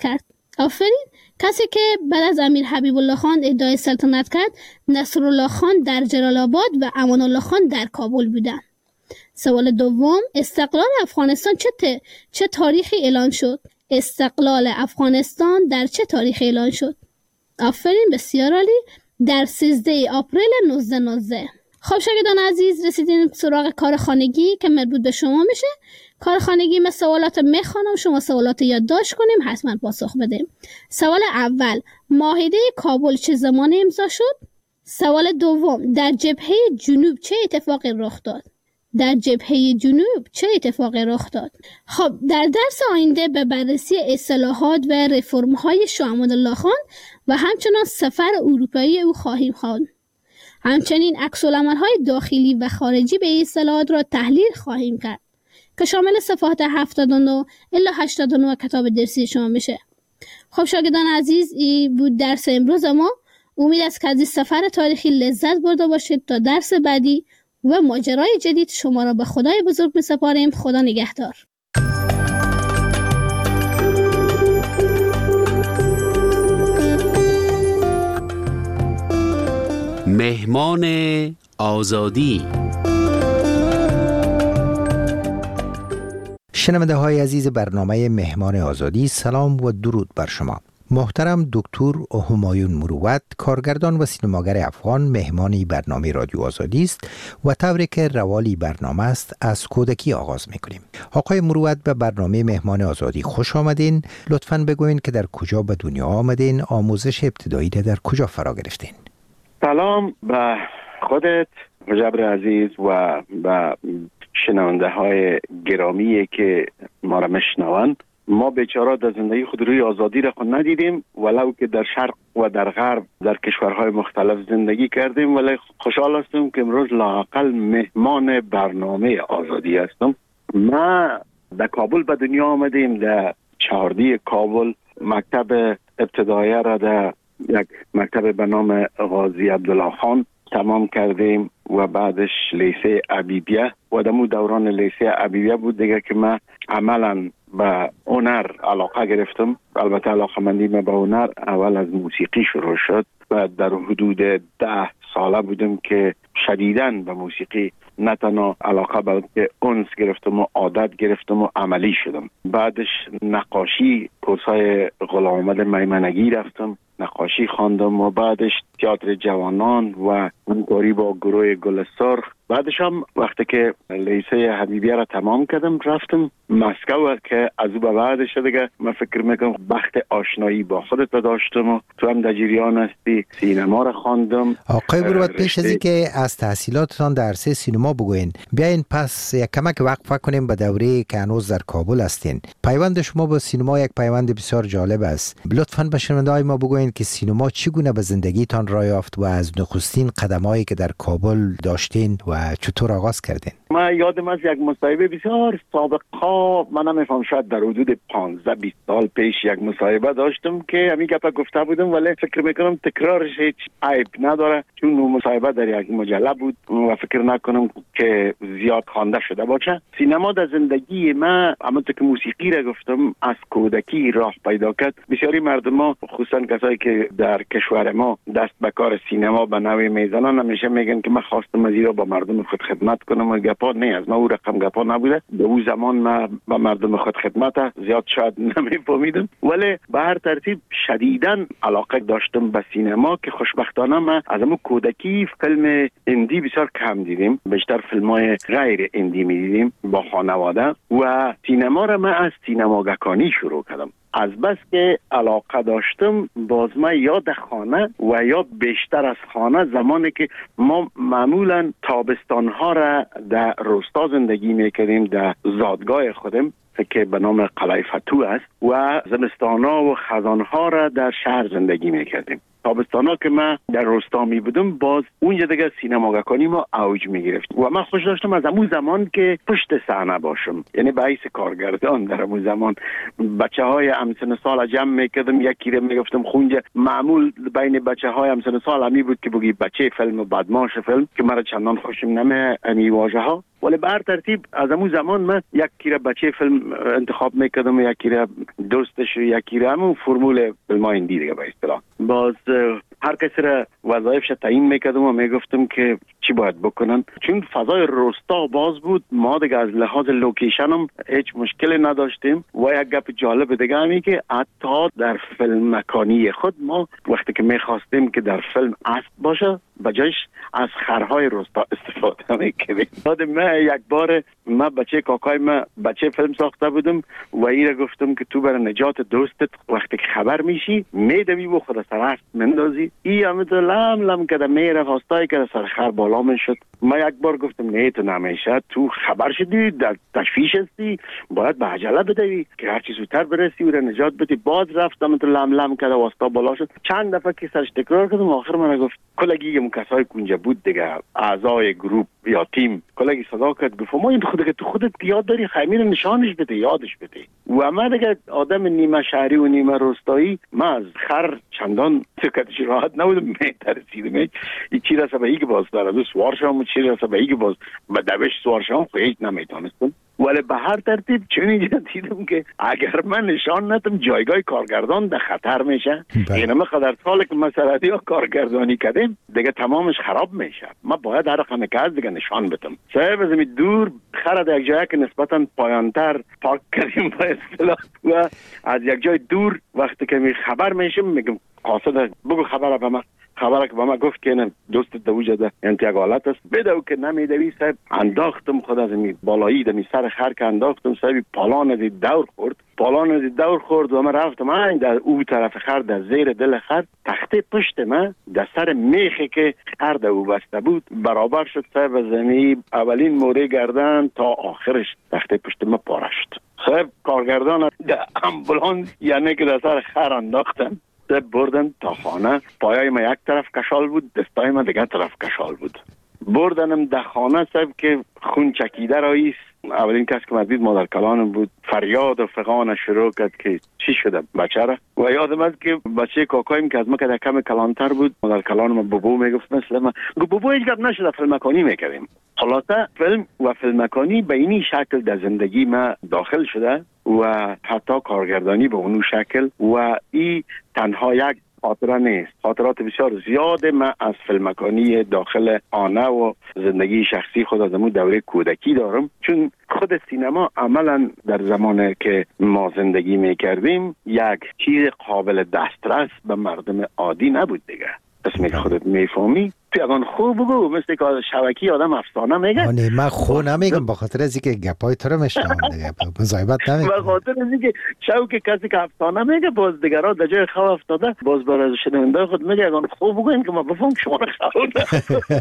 آفرین. کسی که بعد از امیر حبیب الله خان ادعای سلطنت کرد نصرالله خان در جلال آباد و امان الله خان در کابل بودند. سوال دوم، استقلال افغانستان چه تاریخی اعلان شد؟ استقلال افغانستان در چه تاریخی اعلان شد؟ آفرین، بسیار عالی، در 13 آپریل 1919. خب شاگردان عزیز، رسیدیم سراغ کار خانگی که مربوط به شما میشه. کار خانگی من سوالات میخوانم، شما سوالات یادداشت کنیم، حتما پاسخ بدیم. سوال اول، معاهده کابل چه زمان امضا شد؟ سوال دوم، در جبهه جنوب چه اتفاقی رخ داد؟ در جبهه جنوب چه اتفاقی رخ داد؟ خب در درس آینده به بررسی اصلاحات و رفرم‌های شاه امادالله خان و همچنان سفر اروپایی او خواهیم خواند. همچنین عکس‌العمل‌های داخلی و خارجی به این اصلاحات را تحلیل خواهیم کرد که شامل صفحات 79 الی 89 کتاب درسی شما میشه. خب شاگردان عزیز، این بود درس امروز ما. امید است که از این سفر تاریخی لذت برده باشید. تا درس بعدی و ماجرای جدید شما را به خدای بزرگ می‌سپاریم. خدا نگهدار. مهمان آزادی. شنونده های عزیز برنامه مهمان آزادی، سلام و درود بر شما. محترم دکتر همایون مروت، کارگردان و سینماگر افغان، مهمانی برنامه رادیو آزادی است و طوری که روالی برنامه است از کودکی آغاز میکنیم. آقای مروت، به برنامه مهمان آزادی خوش آمدین. لطفاً بگوین که در کجا به دنیا آمدین، آموزش ابتدایی در کجا فرا گرفتین؟ سلام به خودت مجبر عزیز و به شنونده های گرامی که ما را میشنوند. ما بیچاره در زندگی خود روی آزادی را خود ندیدیم، ولو که در شرق و در غرب در کشورهای مختلف زندگی کردیم، ولی خوشحال هستم که امروز لااقل مهمان برنامه آزادی هستم. ما در کابل به دنیا آمدیم، در چهاردی کابل. مکتب ابتدایی را در یک مکتب به نام غازی عبدالله خان تمام کردیم و بعدش لیسه عبیبیه و دمو دوران لیسه عبیبیه بود دیگه که من عملا به هنر علاقه گرفتم. البته علاقه مندی من به هنر اول از موسیقی شروع شد و در حدود 10 ساله بودم که شدیداً به موسیقی نه تنها علاقه بلکه انس گرفتم و عادت گرفتم و عملی شدم. بعدش نقاشی، کورسای غلام محمد میمنگی رفتم، نقاشی خواندم و بعدش تئاتر جوانان و همکاری با گروه گل سرخ. بعدش هم وقتی که لیسه حبیبیه را تمام کردم رفتم مسکو که از او به بعدش دیگه من فکر میکنم بخت آشنایی با خودت داشتم و تو هم در جریان هستی. سینما را خواندم. آقای مروت، پیش از اینکه از تحصیلاتتان در عرصه سینما بگوین، بیاین پس یک کمک وقفه کنیم به دوره که هنوز در کابل هستین. پیوند شما با سینما یک پیوند بسیار جالب است. لطفاً به شنونده‌های ما بگوین که سینما چگونه به زندگیتان راه یافت و از نخستین قدمایی که در کابل داشتین و چطور آغاز کردین؟ من یادم از یک مصاحبه بسیار سابقا، من نمیفهم شاید در حدود 15-20 سال پیش یک مصاحبه داشتم که همین گپا گفته بودم، ولی فکر میکنم تکرارش هیچ عیب نداره چون مصاحبه در یک مجله بود و فکر نکنم که زیاد خوانده شده باشه. سینما در زندگی من همونطور که موسیقی را گفتم از کودکی راه پیدا کرد. بسیاری مردم ها خصوصا کسایی که در کشور ما دست به کار سینما به نوعی میزنن همیشه میگن که من خواستم از ایرا با مردم خود خدمت کنم و گپا نه از ما او رقم گپا نبوده. به اون زمان من با مردم خود خدمت زیاد شاید نمیفهمیدم، ولی به هر ترتیب شدیداً علاقه داشتم به سینما که خوشبختانه من از همون کودکی فیلم هندی بسیار کم دیدیم، بیشتر فیلم‌های غیر هندی می‌دیدیم با خانواده و سینما را من از سینماگکانی شروع کردم. از بس که علاقه داشتم باز ما یا در خانه و یا بیشتر از خانه، زمانی که ما معمولا تابستانها را در روستا زندگی میکردیم در زادگاه خودم که به نام قلعه فتوح است و زمستانها و خزانها را در شهر زندگی میکردیم. تابستانا که من در روستا می بودم باز اونجا دیگه سینماگکانی ما اوج می گرفت و من خوش داشتم از همون زمان که پشت صحنه باشم، یعنی به حیث کارگردان در همون زمان بچه های همسن سال جمع می کردم، یکی رو می گفتم خونجا. معمول بین بچه های همسن سال همی بود که بگی بچه فیلم و بدماش فیلم که مرا چندان خوشم نمی واژه ها ولی به هر ترتیب از همون زمان من یکی را بچه فیلم انتخاب میکردم، یکی را دوستش، یکی را همون فرمول فیلمایندی دیگه به اصطلاح. باز هر کسی را وظایفش تعیین میکردم و میگفتم که چی باید بکنن. چون فضای روستا باز بود، ما دیگه از لحاظ لوکیشن هم هیچ مشکلی نداشتیم. و یک گپ جالب دیگه همی که حتی در فیلم مکانی خود ما وقتی که میخواستیم که در فیلم اسب باشه بجایش از خرهای روستا استفاده میکردیم. من یک بار من بچه کاکای من بچه فیلم ساخته بودم و ایره گفتم که تو برای نجات دوستت وقتی که خبر میشی میدوی و خود سر اسب مندازی. ای همه لم لم کده میره خواستای که سر خر بالا میشد. من یک بار گفتم نه تو نمیشه، تو خبر شدی در تشویش هستی، باید به عجله بدوی که هر چی زودتر برسی و نجات بدی. باز رفتم تو لم لم کده واسطا بالا شد. چند دفعه که سرش تکرار کردم آخر من گفت کلگی کسای کنجا بود دیگه، اعضای گروپ یا تیم، کلگی صدا کرد گفت ما این تو خودت یاد داری خمیر نشانش بده، یادش بده. و من دیگه آدم نیمه شهری و نیمه روستایی، من از خر چندان سکتش راحت نبودم، میترسیدم این چی رسه به ای که باز داره سوارشام، چی رسه به ای که باز به دوش سوارشام خیلی نمیتونستم. ولی به هر ترتیب چون اینجا دیدم که اگر من نشان ندم جایگاه کارگردان در خطر میشه. این همه قدر ساله که مسئله ها کارگردانی کردیم دیگه تمامش خراب میشه. من باید هر رقم که از دیگه نشان بدم. صاحب از دور خرد یک جایی که نسبتا پایانتر پارک کردیم با اصطلاح و از یک جای دور وقتی که می خبر میشم میگم قاصد بگو خبر به من. خبره که با ما گفت که نه دوست دوجه ده انتقالات است بدو که نمیدوی. صاحب انداختم خود از می بالایی دمی سر خر که انداختم صاحب پالان از دور خورد و من رفتم این در او طرف خر در زیر دل خر تخته پشت من در سر میخی که خر در او بسته بود برابر شد صاحب زمین اولین موره گردن تا آخرش تخته پشت من پاره شد. صاحب کارگردان در امبولانس یعنی که در سر خر انداختن بردن تا خانه. پایای ما یک طرف کشال بود، دستای ما دیگه طرف کشال بود. بردنم در خانه صاحب که خون چکیده راییست. اولین کس که مدید مادر کلانم بود. فریاد و فغان شروع کرد که چی شده بچه را. و یادم است که بچه کاکایم که از ما که کم کلانتر بود مادر کلانم بابو میگفت مثل من بابو هیچ گپ نشده فیلم مکانی میکردیم. خلاصه فیلم و فیلم مکانی به اینی شکل در زندگی ما داخل شده و حتی کارگردانی به اونو شکل و این تنها یک خاطره نیست. خاطرات بسیار زیاده من از فیلمکانی داخل آنه و زندگی شخصی خود از امون دوره کودکی دارم. چون خود سینما عملا در زمانی که ما زندگی میکردیم یک چیز قابل دسترس به مردم عادی نبود دیگه. اسمی که خودت میفهمی تو اگان خوب بگو مثل که شبکی آدم افسانه میگه. نه من خو نمیگم به خاطر از اینکه گپای تو رو میشنم دیگه مزایبت نمیگم. به خاطر از اینکه شوک کسی که افسانه میگه باز دیگران در جای خو افتاده باز برای شنونده خود میگه اگان خوب بگو این که ما بفهم شما رو خو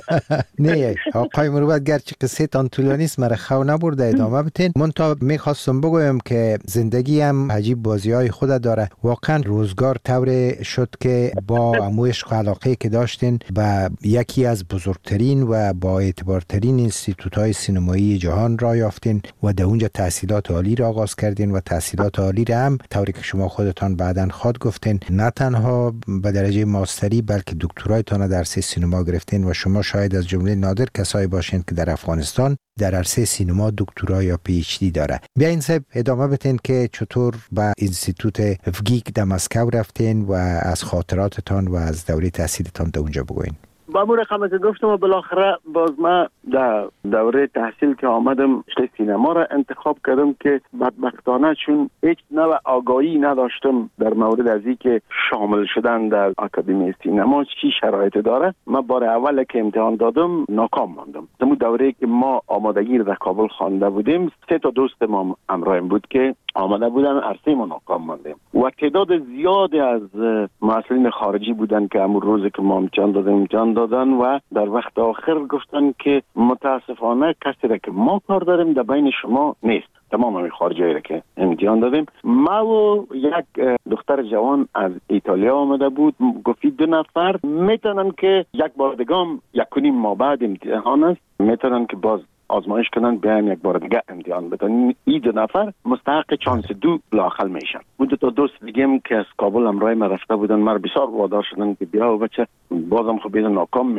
نه آقای مروت گرچه قصه تان طولانی است مرا خو نبرده ادامه بدین. من تا میخواستم بگویم که زندگی هم عجیب بازی‌های خود داره. واقعا روزگار طور شد که با عموش علاقه که داشتین و یکی از بزرگترین و با اعتبارترین اینستیتوت‌های سینمایی جهان را یافتین و در اونجا تحصیلات عالی را آغاز کردین و تحصیلات عالی را هم طوری که شما خودتان بعداً خود گفتین نه تنها به درجه ماستری بلکه دکترایتان در عرصه سینما گرفتین و شما شاید از جمله نادر کسایی باشین که در افغانستان در عرصه سینما دکترا یا پی اچ دی داره. بیاین صاحب ادامه بدین که چطور به اینستیتوت افگیک در مسکو رفتین و از خاطراتتان و از دوره تحصیلتان در اونجا بگوین. با مور رقم که گفتم و بالاخره باز من در دوره تحصیل که آمدم سینما را انتخاب کردم که بدبختانه چون هیچ نوع آگاهی نداشتم در مورد از این که شامل شدن در اکادمی سینما چی شرایط داره. من بار اول که امتحان دادم ناکام ماندم. در دوره که ما آمادگی در کابل خوانده بودیم 3 تا دوست ما همراهم بود که آمده بودن عرصه ما ناکام ماندیم و تعداد زیادی از مسئولین خارجی بودن که همون روزی که ما امتحان دادن و در وقت آخر گفتن که متاسفانه کسی را که ما کار داریم در بین شما نیست. تمام همین خارجی را که امتحان دادیم. ما و یک دختر جوان از ایتالیا آمده بود گفتی 2 نفر میتونن که یک بار دیگه 1.5 ماه بعد امتحان است میتونن که باز آزمایش کنن بیان یک بار دیگه امتحان بدن. این 2 نفر مستحق چانس 2 لااقل میشن. اون 2 تا دوست دیگه که از کابل همراه ما رفته بودن مر بسیار وادار شدن که بیا و بچه بازم خب بیدن ناکام میمانی.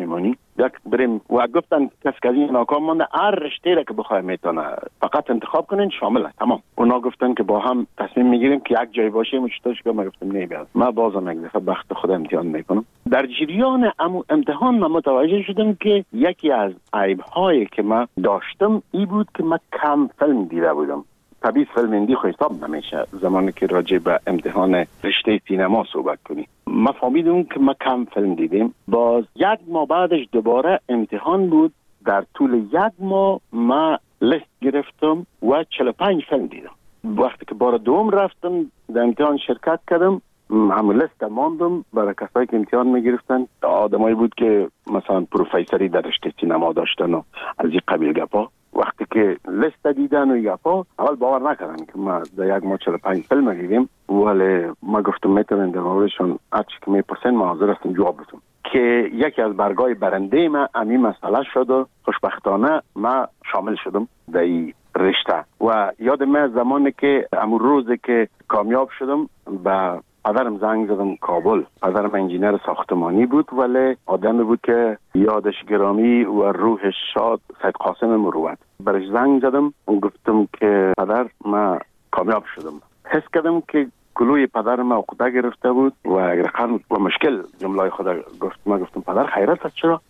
یک بریم و گفتن کسی که این ناکام مانده هر رشته را که بخواه میتونه فقط انتخاب کنین شامل است. تمام. اونا گفتن که با هم تصمیم میگیریم که یک جای باشیم. چطورش که ما گفتم نه بیاد، ما بازم یک دفعه بخت خود امتحان میکنم. در جریان امتحان ما متوجه شدم که یکی از عیب‌هایی که ما داشتم این بود که ما کم فیلم دیده بودم. طبیعی فیلم هندی خو حساب نمیشه زمانی که راجع به امتحان رشته سینما صحبت کنی. ما فهمیدم که ما کم فیلم دیدیم. باز یک ماه بعدش دوباره امتحان بود. در طول یک ماه ما لیست گرفتم و 45 فیلم دیدم. وقتی که بار دوم رفتم در امتحان شرکت کردم، همون لیست ماندم برای کسایی که امتحان میگرفتن. آدمایی بود که مثلا پروفیسوری در رشته سینما داشتن و از این قبیل گپا. وقتی که لیست دیدن و یپا اول باور نکردن که ما در یک ماه 45 فیلم دیدیم، ولی ما گفتم میتونن در موردشون هرچی که میپرسن ما حاضر هستم جواب بدم. که یکی از برگای برنده ما امی مسئله شد و خوشبختانه ما شامل شدم در این رشته. و یاد من زمانی که امون روزی که کامیاب شدم به پدرم زنگ زدم کابل. پدرم انجینر ساختمانی بود ولی آدمی بود که یادش گرامی و روحش شاد، سید قاسم مروت. برش زنگ زدم و گفتم که پدر ما کامیاب شدم. حس کردم که گلوی پدرم عقده گرفته بود و اگر و مشکل جمله خدا گفت. ما گفتم پدر خیرت است چرا؟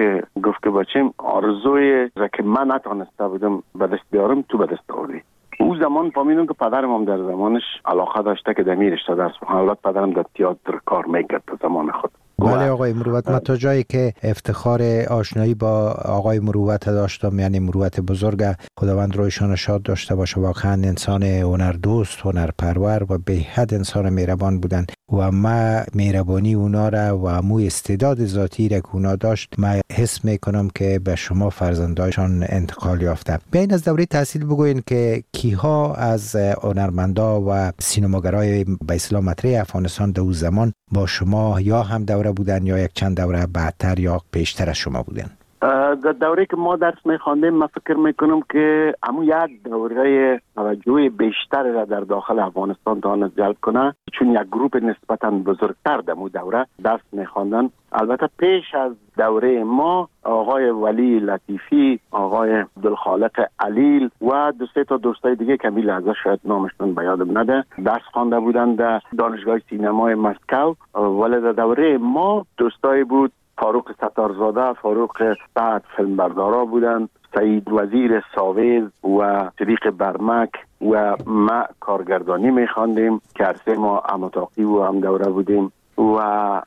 گفت که بچیم آرزوی را که من نتونسته بودم به دست بیارم تو به دست آوردی. او زمان فهمیدم که پدرم هم در زمانش علاقه داشته که در رشته درس بخونه. البته پدرم در تئاتر کار میکرد در زمان خود. بله آقای مروت، من تا جایی که افتخار آشنایی با آقای مروت داشتم، یعنی مروت بزرگ، خداوند رویشان شاد داشته باشه، واقعا انسان هنردوست، هنرپرور و به حد انسان مهربان بودن و ما مهربانی اونا را و مو استعداد ذاتی را که اونا داشت ما حس میکنم که به شما فرزندایشان انتقال یافته. بیاین از دوره تحصیل بگوین که کیها از هنرمندا و سینماگرای به اصطلاح مطرح افغانستان در اون زمان با شما یا هم دوره بودن یا یک چند دوره بعدتر یا پیشتر از شما بودن؟ در دوره که ما درس میخواندیم من فکر میکنم که همون یک دوره توجه بیشتر را در داخل افغانستان تانست جلب کنه، چون یک گروپ نسبتا بزرگتر در اون دوره درس میخواندن. البته پیش از دوره ما آقای ولی لطیفی، آقای عبدالخالق علیل و دو سه تا دوستای دیگه که می لحظه شاید نامشون به یادم نده درس خوانده بودن در دانشگاه سینمای مسکو. ولی در دوره ما دوستای بود فاروق ستارزاده، فاروق سعد فیلمبردارا بودن، سعید وزیر ساویز و صدیق برمک و ما کارگردانی میخواندیم که عرصه ما اماتاقی و هم دوره بودیم و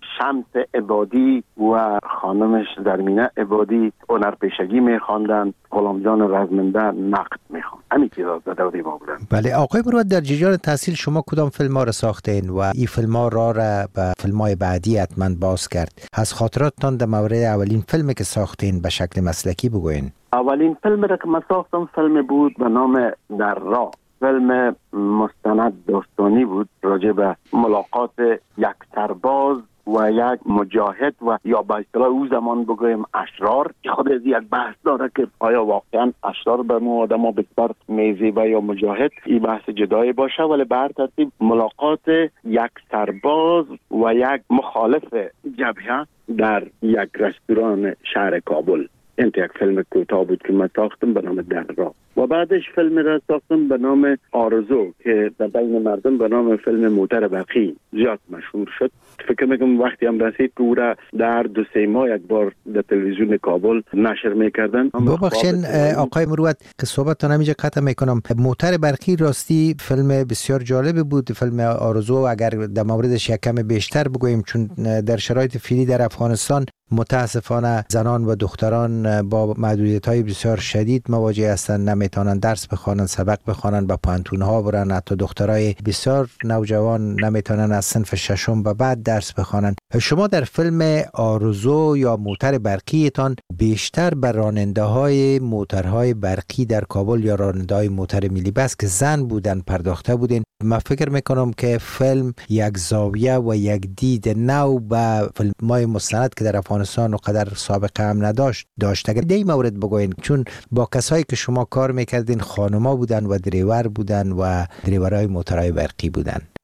شمس عبادی و خانمش درمینه عبادی هنرپیشگی میخواندن، غلام جان رزمنده نقد میخواند. همین چیزا در دوره ما بودن. بله آقای مروت، در جریان تحصیل شما کدام فیلم ها را ساختین و این فیلم ها را به فیلم های بعدی حتما باز کرد؟ از خاطراتتان در مورد اولین فیلمی که ساختین به شکل مسلکی بگوین. اولین فیلم را که من ساختم فیلم بود به نام در راه. فیلم مستند داستانی بود راجع به ملاقات یک سرباز و یک مجاهد و یا به اصطلاح او زمان بگویم اشرار. خود از یک بحث داره که آیا واقعا اشرار به ما آدم بسیار میزیبه یا مجاهد، این بحث جدایی باشه. ولی به هر ترتیب ملاقات یک سرباز و یک مخالف جبهه در یک رستوران شهر کابل. این یک فیلم کوتاه بود که من ساختم به نام در راه و بعدش فیلم را ساختم به نام آرزو که در بین مردم به نام فیلم موتر برقی زیاد مشهور شد. فکر میکنم وقتی هم رسید که او را در 2-3 ماه یک بار در تلویزیون کابل نشر میکردن. ببخشید آقای مروت که صحبتتان همینجا قطع میکنم. موتر برقی راستی فیلم بسیار جالب بود. فیلم آرزو اگر در موردش یک کم بیشتر بگوییم، چون در شرایط فعلی در افغانستان متاسفانه زنان و دختران با محدودیت‌های بسیار شدید مواجه هستند، نمیتونن درس بخوانن، سبق بخوانن، با پانتون‌ها برن. حتی دخترای بسیار نوجوان نمیتونن از صنف ششم به بعد درس بخوانن. شما در فیلم آرزو یا موتر برقیتان بیشتر بر راننده‌های موترهای برقی در کابل یا راننده‌های موتر ملی بس که زن بودن پرداخته بودین. من فکر میکنم که فیلم یک زاویه و یک دید نو به فیلم‌های مستند که در افغانستان و قدر سابقه هم داشته. در این مورد بگوین، چون با کسایی که شما کار میکردین خانما بودن و دریور بودن و دریورای موترهای برقی بودن.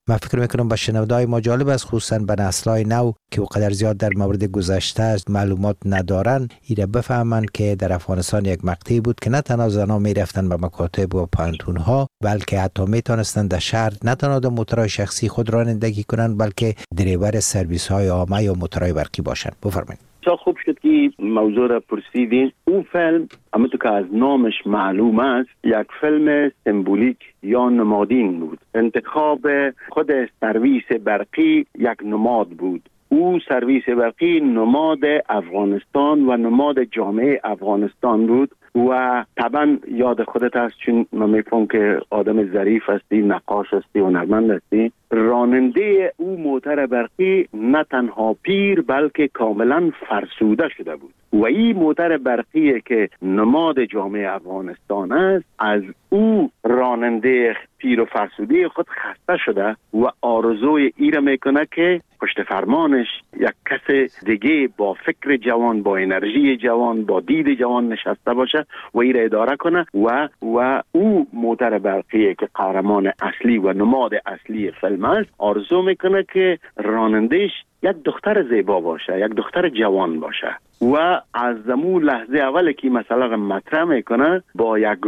من فکر میکنم با شنونده‌های ما جالب است، خصوصا به نسل‌های نو که وقدر زیاد در مورد گذشته معلومات ندارن، ایره بفهمن که در افغانستان یک مقطعی بود که نه تنها زنان میرفتن به مکاتب و پانتون‌ها، بلکه حتی میتونستن در شهر نه تنها در موتورهای شخصی خود رانندگی کنن، بلکه دریور سرویس‌های عامه یا موتورهای برقی باشن. بفرمایید. خوب شد که موضوع را پرسیدین. اون فیلم همونطور که از نامش معلوم است یک فیلم سمبولیک یا نمادین بود. انتخاب خود سرویس برقی یک نماد بود. او سرویس برقی نماد افغانستان و نماد جامعه افغانستان بود و طبعا یاد خودت هست، چون من میفهم که آدم ظریف هستی، نقاش هستی و هنرمند هستی. راننده او موتر برقی نه تنها پیر بلکه کاملا فرسوده شده بود و این موتر برقی که نماد جامعه افغانستان است، از او راننده پیر و فرسوده خود خسته شده و آرزوی ای را میکنه که پشت فرمانش یک کس دیگه با فکر جوان، با انرژی جوان، با دید جوان نشسته باشه و ای را اداره کنه و او موتر برقی که قهرمان اصلی و نماد اصلی فیلم است، آرزو میکنه که رانندهش یک دختر زیبا باشه، یک دختر جوان باشه و از زمون لحظه اول که مثلا مطرح میکنه با یک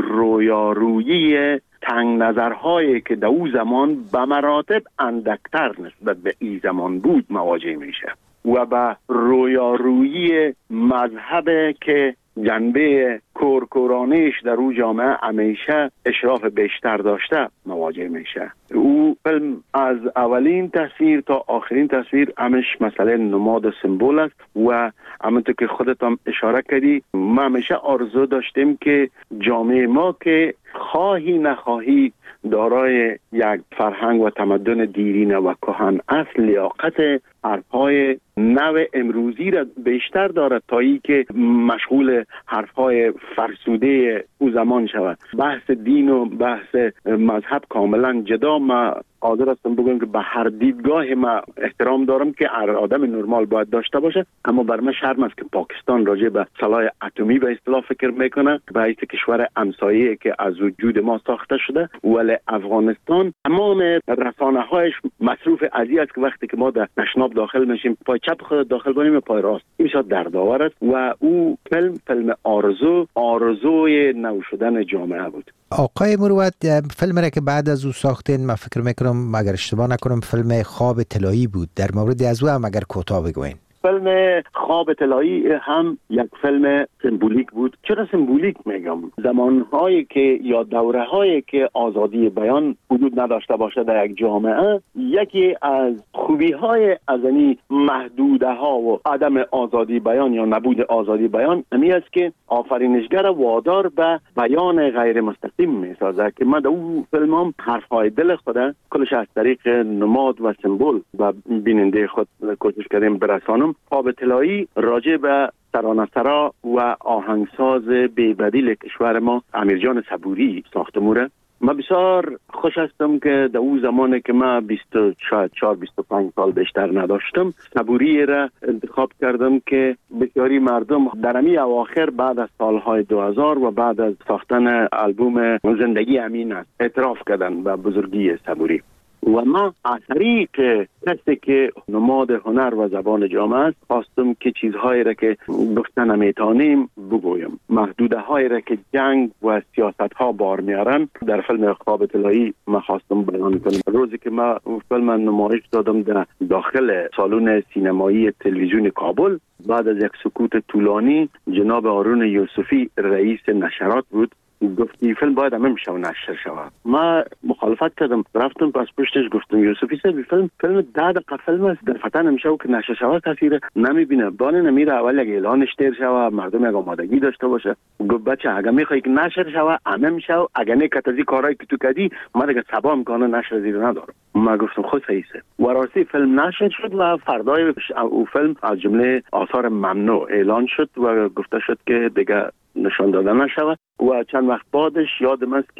رویارویی تنگ نظرهایی که در او زمان به مراتب اندکتر نسبت به این زمان بود مواجه میشه و به رویارویی مذهب که جنبه کورکورانیش در او جامعه همیشه اشراف بیشتر داشته مواجه میشه. او فیلم از اولین تصویر تا آخرین تصویر همش مسئله نماد سمبول است و همونطور که خودت هم اشاره کردی، ما همیشه آرزو داشتیم که جامعه ما که خواهی نخواهی دارای یک فرهنگ و تمدن دیرینه و کهن اصل، لیاقت حرفهای نو امروزی را بیشتر دارد تا ای که مشغول حرفهای فرسوده او زمان شود. بحث دین و بحث مذهب کاملا جدا. ما قادر هستم بگم که به هر دیدگاه ما احترام دارم که هر آدم نرمال باید داشته باشه، اما بر من شرم است که پاکستان راجع به سلاح اتمی به اصطلاح فکر میکنه، به حیث کشور همسایه که از وجود ما ساخته شده، ولی افغانستان تمام رسانه‌هایش مصروف ازی است که وقتی که ما در تشناب داخل میشیم پای چپ خود داخل کنیم و پای راست، این شاد دردآور است و او فیلم آرزوی نو شدن جامعه بود. آقای مروت، فیلم را که بعد از او ساختین، من فکر میکنم اگر اشتباه نکنم فیلم خواب طلایی بود، در مورد از او هم اگر کوتاه بگوین. فیلم خواب طلایی هم یک فیلم سمبولیک بود. چرا سمبولیک میگم؟ زمانهایی که یا دوره‌هایی که آزادی بیان وجود نداشته باشه در یک جامعه، یکی از خوبی‌های از این محدوده‌ها و عدم آزادی بیان یا نبود آزادی بیان همی است که آفرینشگر وادار به بیان غیر مستقیم می‌سازد که من در اون فیلم هم حرف‌های دل خود کلش از طریق نماد و سمبول و بیننده خود کوشش کردیم برسانم. خواب طلایی راجع به ترانه‌سرا و آهنگساز بی‌بدیل کشور ما امیرجان صبوری ساخته موره. من بسیار خوش هستم که در اون زمانی که من 24-25 سال بیشتر نداشتم، صبوری را انتخاب کردم که بسیاری مردم در امی اواخر بعد از سالهای 2000 و بعد از ساختن آلبوم زندگی امین است اعتراف کردن به بزرگی صبوری. و ما از طریق کسی که نماد هنر و زبان جامعه است خواستم که چیزهایی را که گفتن نمیتونیم بگویم، محدوده هایی را که جنگ و سیاست ها بار میارن در فیلم خواب طلایی ما خواستم بیان کنم. روزی که ما فیلم نمایش دادم در داخل سالن سینمایی تلویزیون کابل، بعد از یک سکوت طولانی جناب هارون یوسفی رئیس نشرات بود، گفتی فیلم باید همه میشه و نشر شود. ما مخالفت کردم، رفتم پس پشتش گفتم یوسفی صاحب فیلم 10 دقیقه فیلم است، در فتن نمیشه و که نشر شود کسی نمیبینه، بانه نمیره اول یک اعلانش تیر شود، مردم یک آمادگی داشته باشه. گفت بچه اگه میخوای که نشر شود همه میشه و اگه نه کتازی کارایی که تو کردی ما دیگه صبا میکنه نشر زیر ندارم. ما گفتم خود صحیحه و راستی فیلم نشر شد و فردای او فیلم از جمله آثار ممنوع اعلان شد و گفته شد که دیگه نشان داده نشود و چند وقت بعدش یادم است که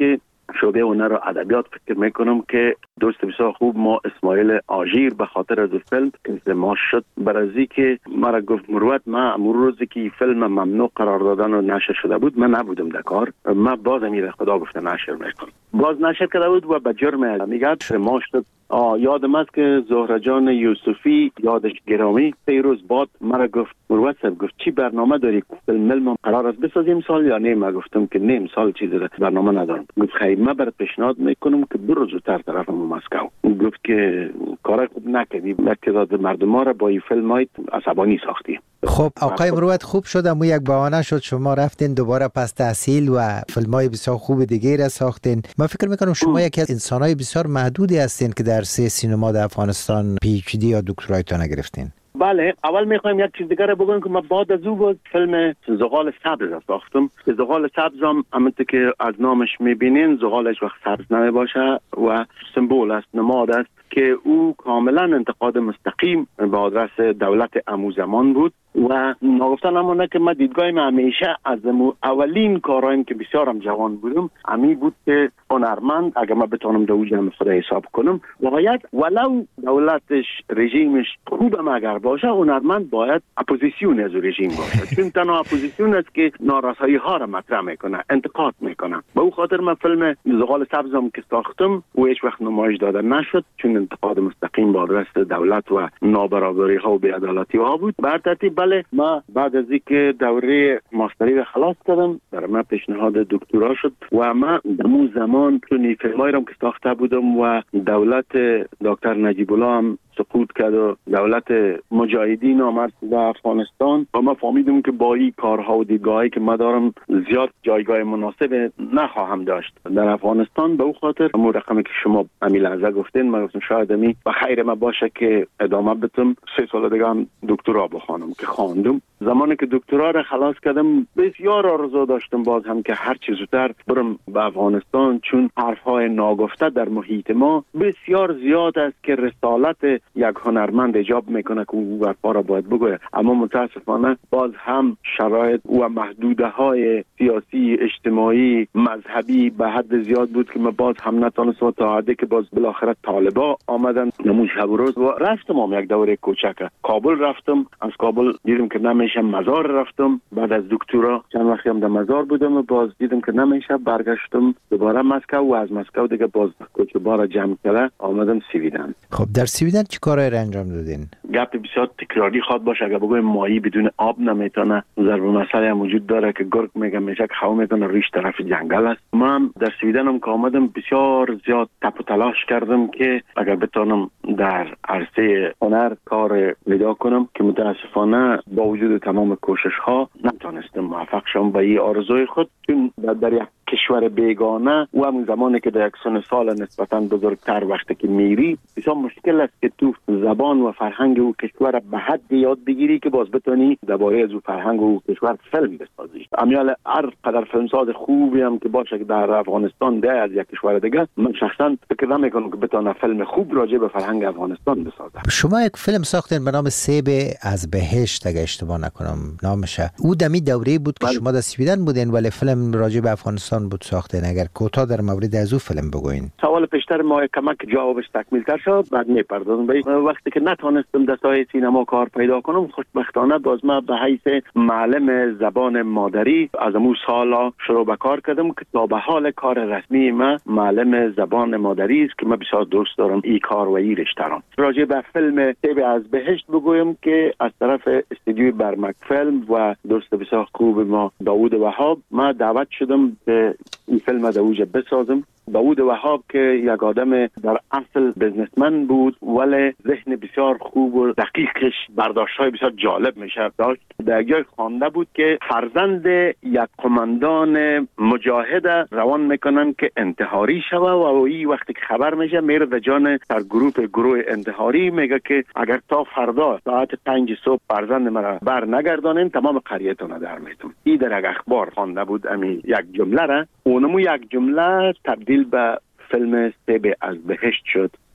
شعبه هنر و ادبیات فکر میکنم که دوست بسیار خوب ما اسماعیل آژیر به خاطر از فیلم که ما شد برازی که مرا گفت مروت ما امروز روزی که فیلم ممنوع قرار دادن و نشر شده بود من نبودم در کار، من باز امیر خدا گفته نشر میکنم، باز نشر کرده بود و به جرم میگه ما شد. یادم است که زهره جان یوسفی یادش گرامی پیروز باد مرا گفت مروت صاحب گفت چی برنامه داری فیلم قرار است بسازیم سال یا نه؟ من گفتم که نیم سال چیزی برنامه ندارم. گفت خیلی من برات پیشنهاد میکنم که برو زودتر طرف مسکو. گفت که کار خوب نکردی، تعداد مردم را با این فیلم های عصبانی ساختی. خب آقای مروت خوب شد امو یک بهانه شد شما رفتین دوباره پس تحصیل و فیلم‌های بسیار خوب دیگه را ساختین. من فکر میکنم شما یکی از انسان‌های بسیار محدودی هستین که در سینما در افغانستان پی اچ دی یا دکترایتون گرفتین. بله، اول میخوایم یک چیز دیگه رو بگم که من بعد از او فیلم زغال سبز ساختم که زغال سبز هم همونطور که از نامش میبینین زغالش وقت سبز نمیباشه و سمبول است، نماد است که او کاملا انتقاد مستقیم به آدرس دولت امو زمان بود و نگفتن همونه که من دیدگاهیم همیشه از اولین کارهایم که بسیارم جوان بودم امی بود که هنرمند اگر من بتونم دو جمع خدا حساب کنم باید ولو دولتش رژیمش خوبم اگر باشه هنرمند باید اپوزیسیون از رژیم باشه چون تنها اپوزیسیون است که نارسایی ها را مطرح میکنه، انتقاد میکنه. به او خاطر من فیلم زغال سبزم که ساختم و هیچ وقت نمایش داده نشد چون انتقاد مستقیم به آدرس دولت و نابرابری ها و بی‌عدالتی ها بود. بر ترتیب بله ما بعد از اینکه دوره ماستری را خلاص کردم در من پیشنهاد دکترا شد و من در اون زمان چون فیلمایی را که ساخته بودم و دولت دکتر نجیب الله هم سقوط کرد و دولت مجاهدین آمد در افغانستان و ما فهمیدم که با این کارها و دیدگاهی که ما دارم زیاد جایگاه مناسب نخواهم داشت در افغانستان. به او خاطر همون رقمی که شما امیل لحظه گفتین من گفتم شاید امی و خیر ما باشه که ادامه بدم 3 سال دیگه هم دکترا بخوانم که خواندم. زمانی که دکترا را خلاص کردم بسیار آرزو داشتم باز هم که هر چیز زودتر برم به افغانستان چون حرفهای ناگفته در محیط ما بسیار زیاد است که رسالت یک هنرمند ایجاب میکنه که او حرفا را باید بگوید، اما متاسفانه باز هم شرایط و محدوده های سیاسی اجتماعی مذهبی به حد زیاد بود که من باز هم نتونستم تا حدی که باز بالاخره طالبا آمدن نمون شب و روز و رفتم یک دوره کوچک کابل رفتم. از کابل دیدم که نمیشه مزار رفتم. بعد از دکترا چند وقتی هم در مزار بودم و باز دیدم که نمیشه برگشتم دوباره مسکو و از مسکو دیگه باز کوچبارا جمع کرده آمدم سویدن. خب در سویدن چی کارهای انجام دادین؟ گپ بسیار تکراری خواد باشه اگر بگویم ماهی بدون آب نمیتونه. ضرب مسئله هم وجود داره که گرگ میگه میشه که هوا میتونه ریش طرف جنگل است. من در سویدن هم که آمدم بسیار زیاد تپ و تلاش کردم که اگر بتونم در عرصه هنر کار پیدا کنم که متاسفانه با وجود تمام کوشش ها نتونستم موفق شم به این آرزوی خود چون در یک کشور بیگانه و همون زمانی که در یک سن سال نسبتاً بزرگتر وقتی که میری بسیار مشکل است که تو زبان و فرهنگ او کشور به حد یاد بگیری که باز بتونی درباره از او فرهنگ و کشور فیلم بسازی. امیال هر قدر فیلمساز خوبی هم که باشه که در افغانستان ده از یک کشور دیگه من شخصا فکر نمیکنم که بتونه فیلم خوب راجع به فرهنگ افغانستان بسازه. شما یک فیلم ساختین به نام سیب از بهشت اگه اشتباه نکنم نامشه. او دمی دوره بود که شما در سویدن بودین ولی فیلم راجع به افغانستان بود ساختین. اگر کوتاه در مورد از او فیلم بگوین. سوال پیشتر ما کمک جوابش تکمیل تر شد بعد میپردازم به وقتی که نتونستم در ساحه سینما کار پیدا کنم خوشبختانه باز ما به حیث معلم زبان مادری از امو سالا شروع به کار کردم که تا به حال کار رسمی ما معلم زبان مادری است که من بسیار دوست دارم این کار و این رشته را. راجع به فیلم سیب از بهشت بگویم که از طرف استودیوی برمک فیلم و دوست بسیار خوب ما داوود وهاب ما دعوت شدم که این فیلم در اوج بسازم. داوود وهاب که یک آدم در اصل بزنسمن بود ولی ذهن بسیار خوب و دقیقش برداشت‌های بسیار جالب میشه داشت. در جای خوانده بود که فرزند یک قماندان مجاهد روان میکنن که انتحاری شوه و این وقتی که خبر میشه میره در جان گروه انتحاری میگه که اگر تا فردا ساعت 5 صبح فرزند مرا بر نگردانین تمام قریتون در میتون. این در یک اخبار خوانده بود امی یک جمله را اونمو یک جمله تبدیل به فیلم سیب از بهشت شد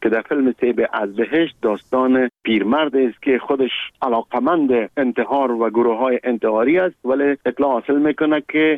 که در فیلم سیب از بهشت داستان پیرمرد است که خودش علاقمند انتحار و گروه های انتحاری است، ولی اطلاع حاصل میکنه که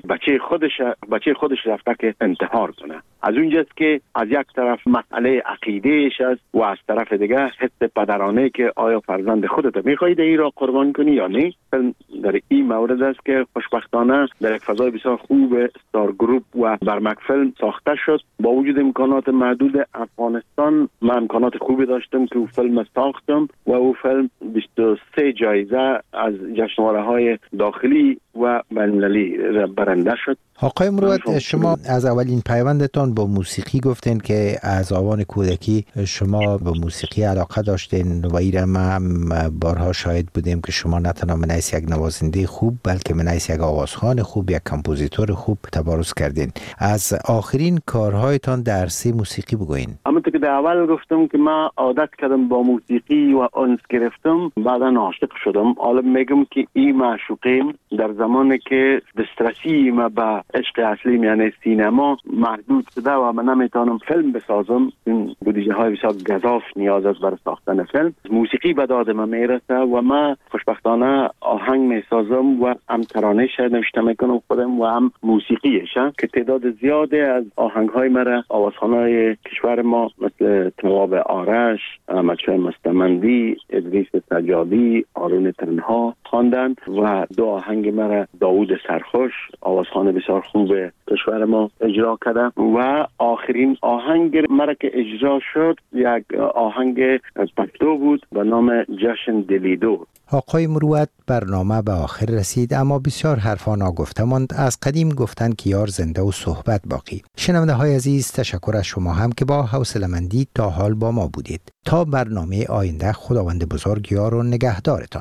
بچه خودش رفته که انتحار کنه. از اونجاست که از یک طرف مسئله عقیدهش است و از طرف دیگه حس پدرانه که آیا فرزند خودت میخواهی این را قربان کنی یا نه. فیلم در این مورد است که خوشبختانه در یک فضای بسیار خوب ستار گروپ و برمک فیلم ساخته شد. با وجود امکانات محدود افغانستان من امکانات خوبی داشتم که او فیلم ساختم و او فیلم 23 جایزه از جشنواره‌های داخلی و بین‌المللی برنده شد. آقای مروت، شما از اولین پیوندتان با موسیقی گفتین که از آوان کودکی شما به موسیقی علاقه داشتین و ایره ما بارها شاهد بودیم که شما نه تنها منیس یک نوازنده خوب بلکه منیس یک آوازخوان خوب، یک کمپوزیتور خوب تبارز کردین. از آخرین کارهایتان در عرصه موسیقی بگوین. همونطور که در اول گفتم که من عادت کردم با موسیقی و انس گرفتم، بعدا عاشق شدم. حالا میگم که این معشوقیم در زمانی که دسترسی ما به عشق اصلی یعنی سینما محدود شده و من نمیتونم فیلم بسازم، این بودجه های بسیار گزاف نیاز است برای ساختن فیلم. موسیقی به داد من میرسه و من خوشبختانه آهنگ میسازم و هم ترانه‌اش نوشته میکنم خودم و هم موسیقیش که تعداد زیاده از آهنگ های مرا آوازخوان‌های کشور ما مثل تواب آرش، احمدشاه مستمندی، ادریس سجادی، آرون تنها خواندن و دو آهنگ مرا داوود سرخوش آوازخوان بسیار خوب کشور ما اجرا کرده و آخرین آهنگ مرا که اجرا شد یک آهنگ پشتو بود به نام جشن دلیدو. آقای مروت، برنامه به آخر رسید اما بسیار حرفا ناگفته ماند. از قدیم گفتن که یار زنده و صحبت باقی. شنونده های عزیز، تشکر از شما هم که با حوصله‌مندی تا حال با ما بودید. تا برنامه آینده، خداوند بزرگ یار و نگهدارتان.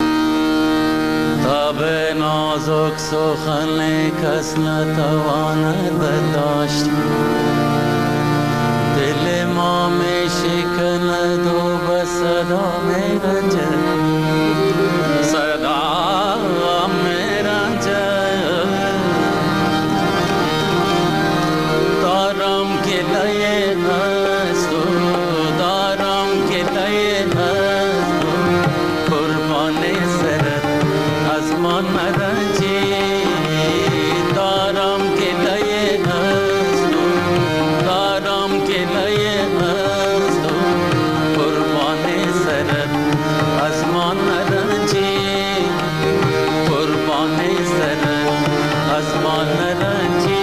تا به نازک سخن کس نتواند برداشت، دل ما می شکند و به صدا می رنجد، صدا می رنجد. دارم گله از تو، دارم گله از تو، قربان سرت از من مرنجی. دارم گله از تو، دارم گله از تو، قربان سرت از من مرنجی، قربان سرت از من مرنجی.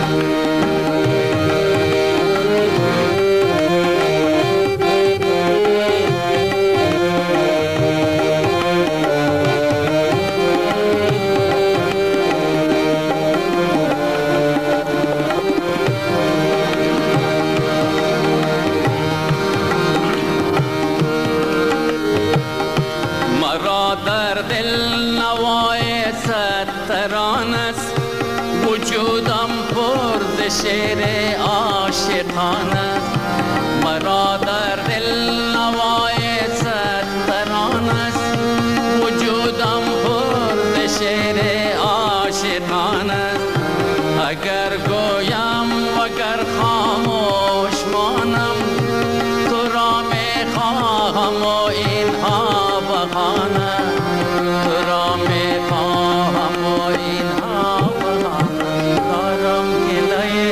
وجودم پر شعر عاشقانه، مرا در دل نوای ستران است. وجودم پر شعر عاشقانه، اگر گویم وگر خاموش مانم، تو را میخواهم و اینها بهانه، تو را میخواهم و اینها بهانه. دارم گله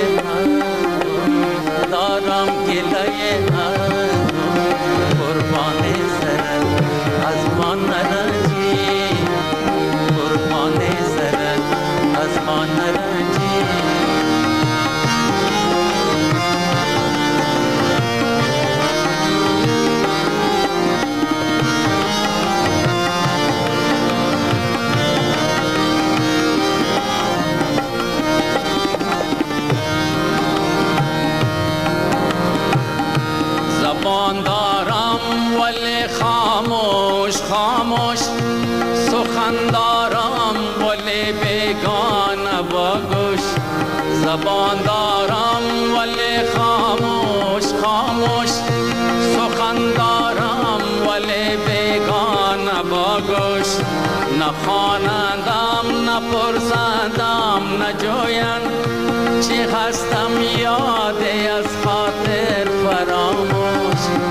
دارم گله قربان سرت از من نرنجی، قربان سرت از من نرنجی. زبان دارم ولی خاموش خاموش، سخن دارم ولی بیگانه با گوش. زبان دارم ولی خاموش خاموش، سخن دارم ولی بیگانه با گوش. نخوانندم نپرسندم نجویند، چی هستم یادی از خاطر فراموش.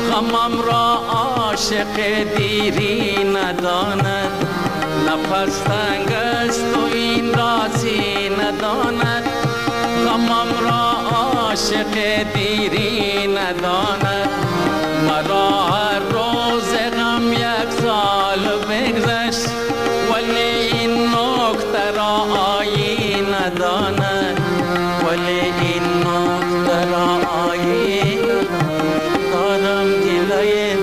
غمم را عاشق دیری نداند، نفس تنگ است و این رازی نداند. غمم را عاشق دیری نداند، مرا هر روز غم یک سال بگذشت، ولی این نکته را آیی نداند، ولی این نکته را آیی نداند. دارم گله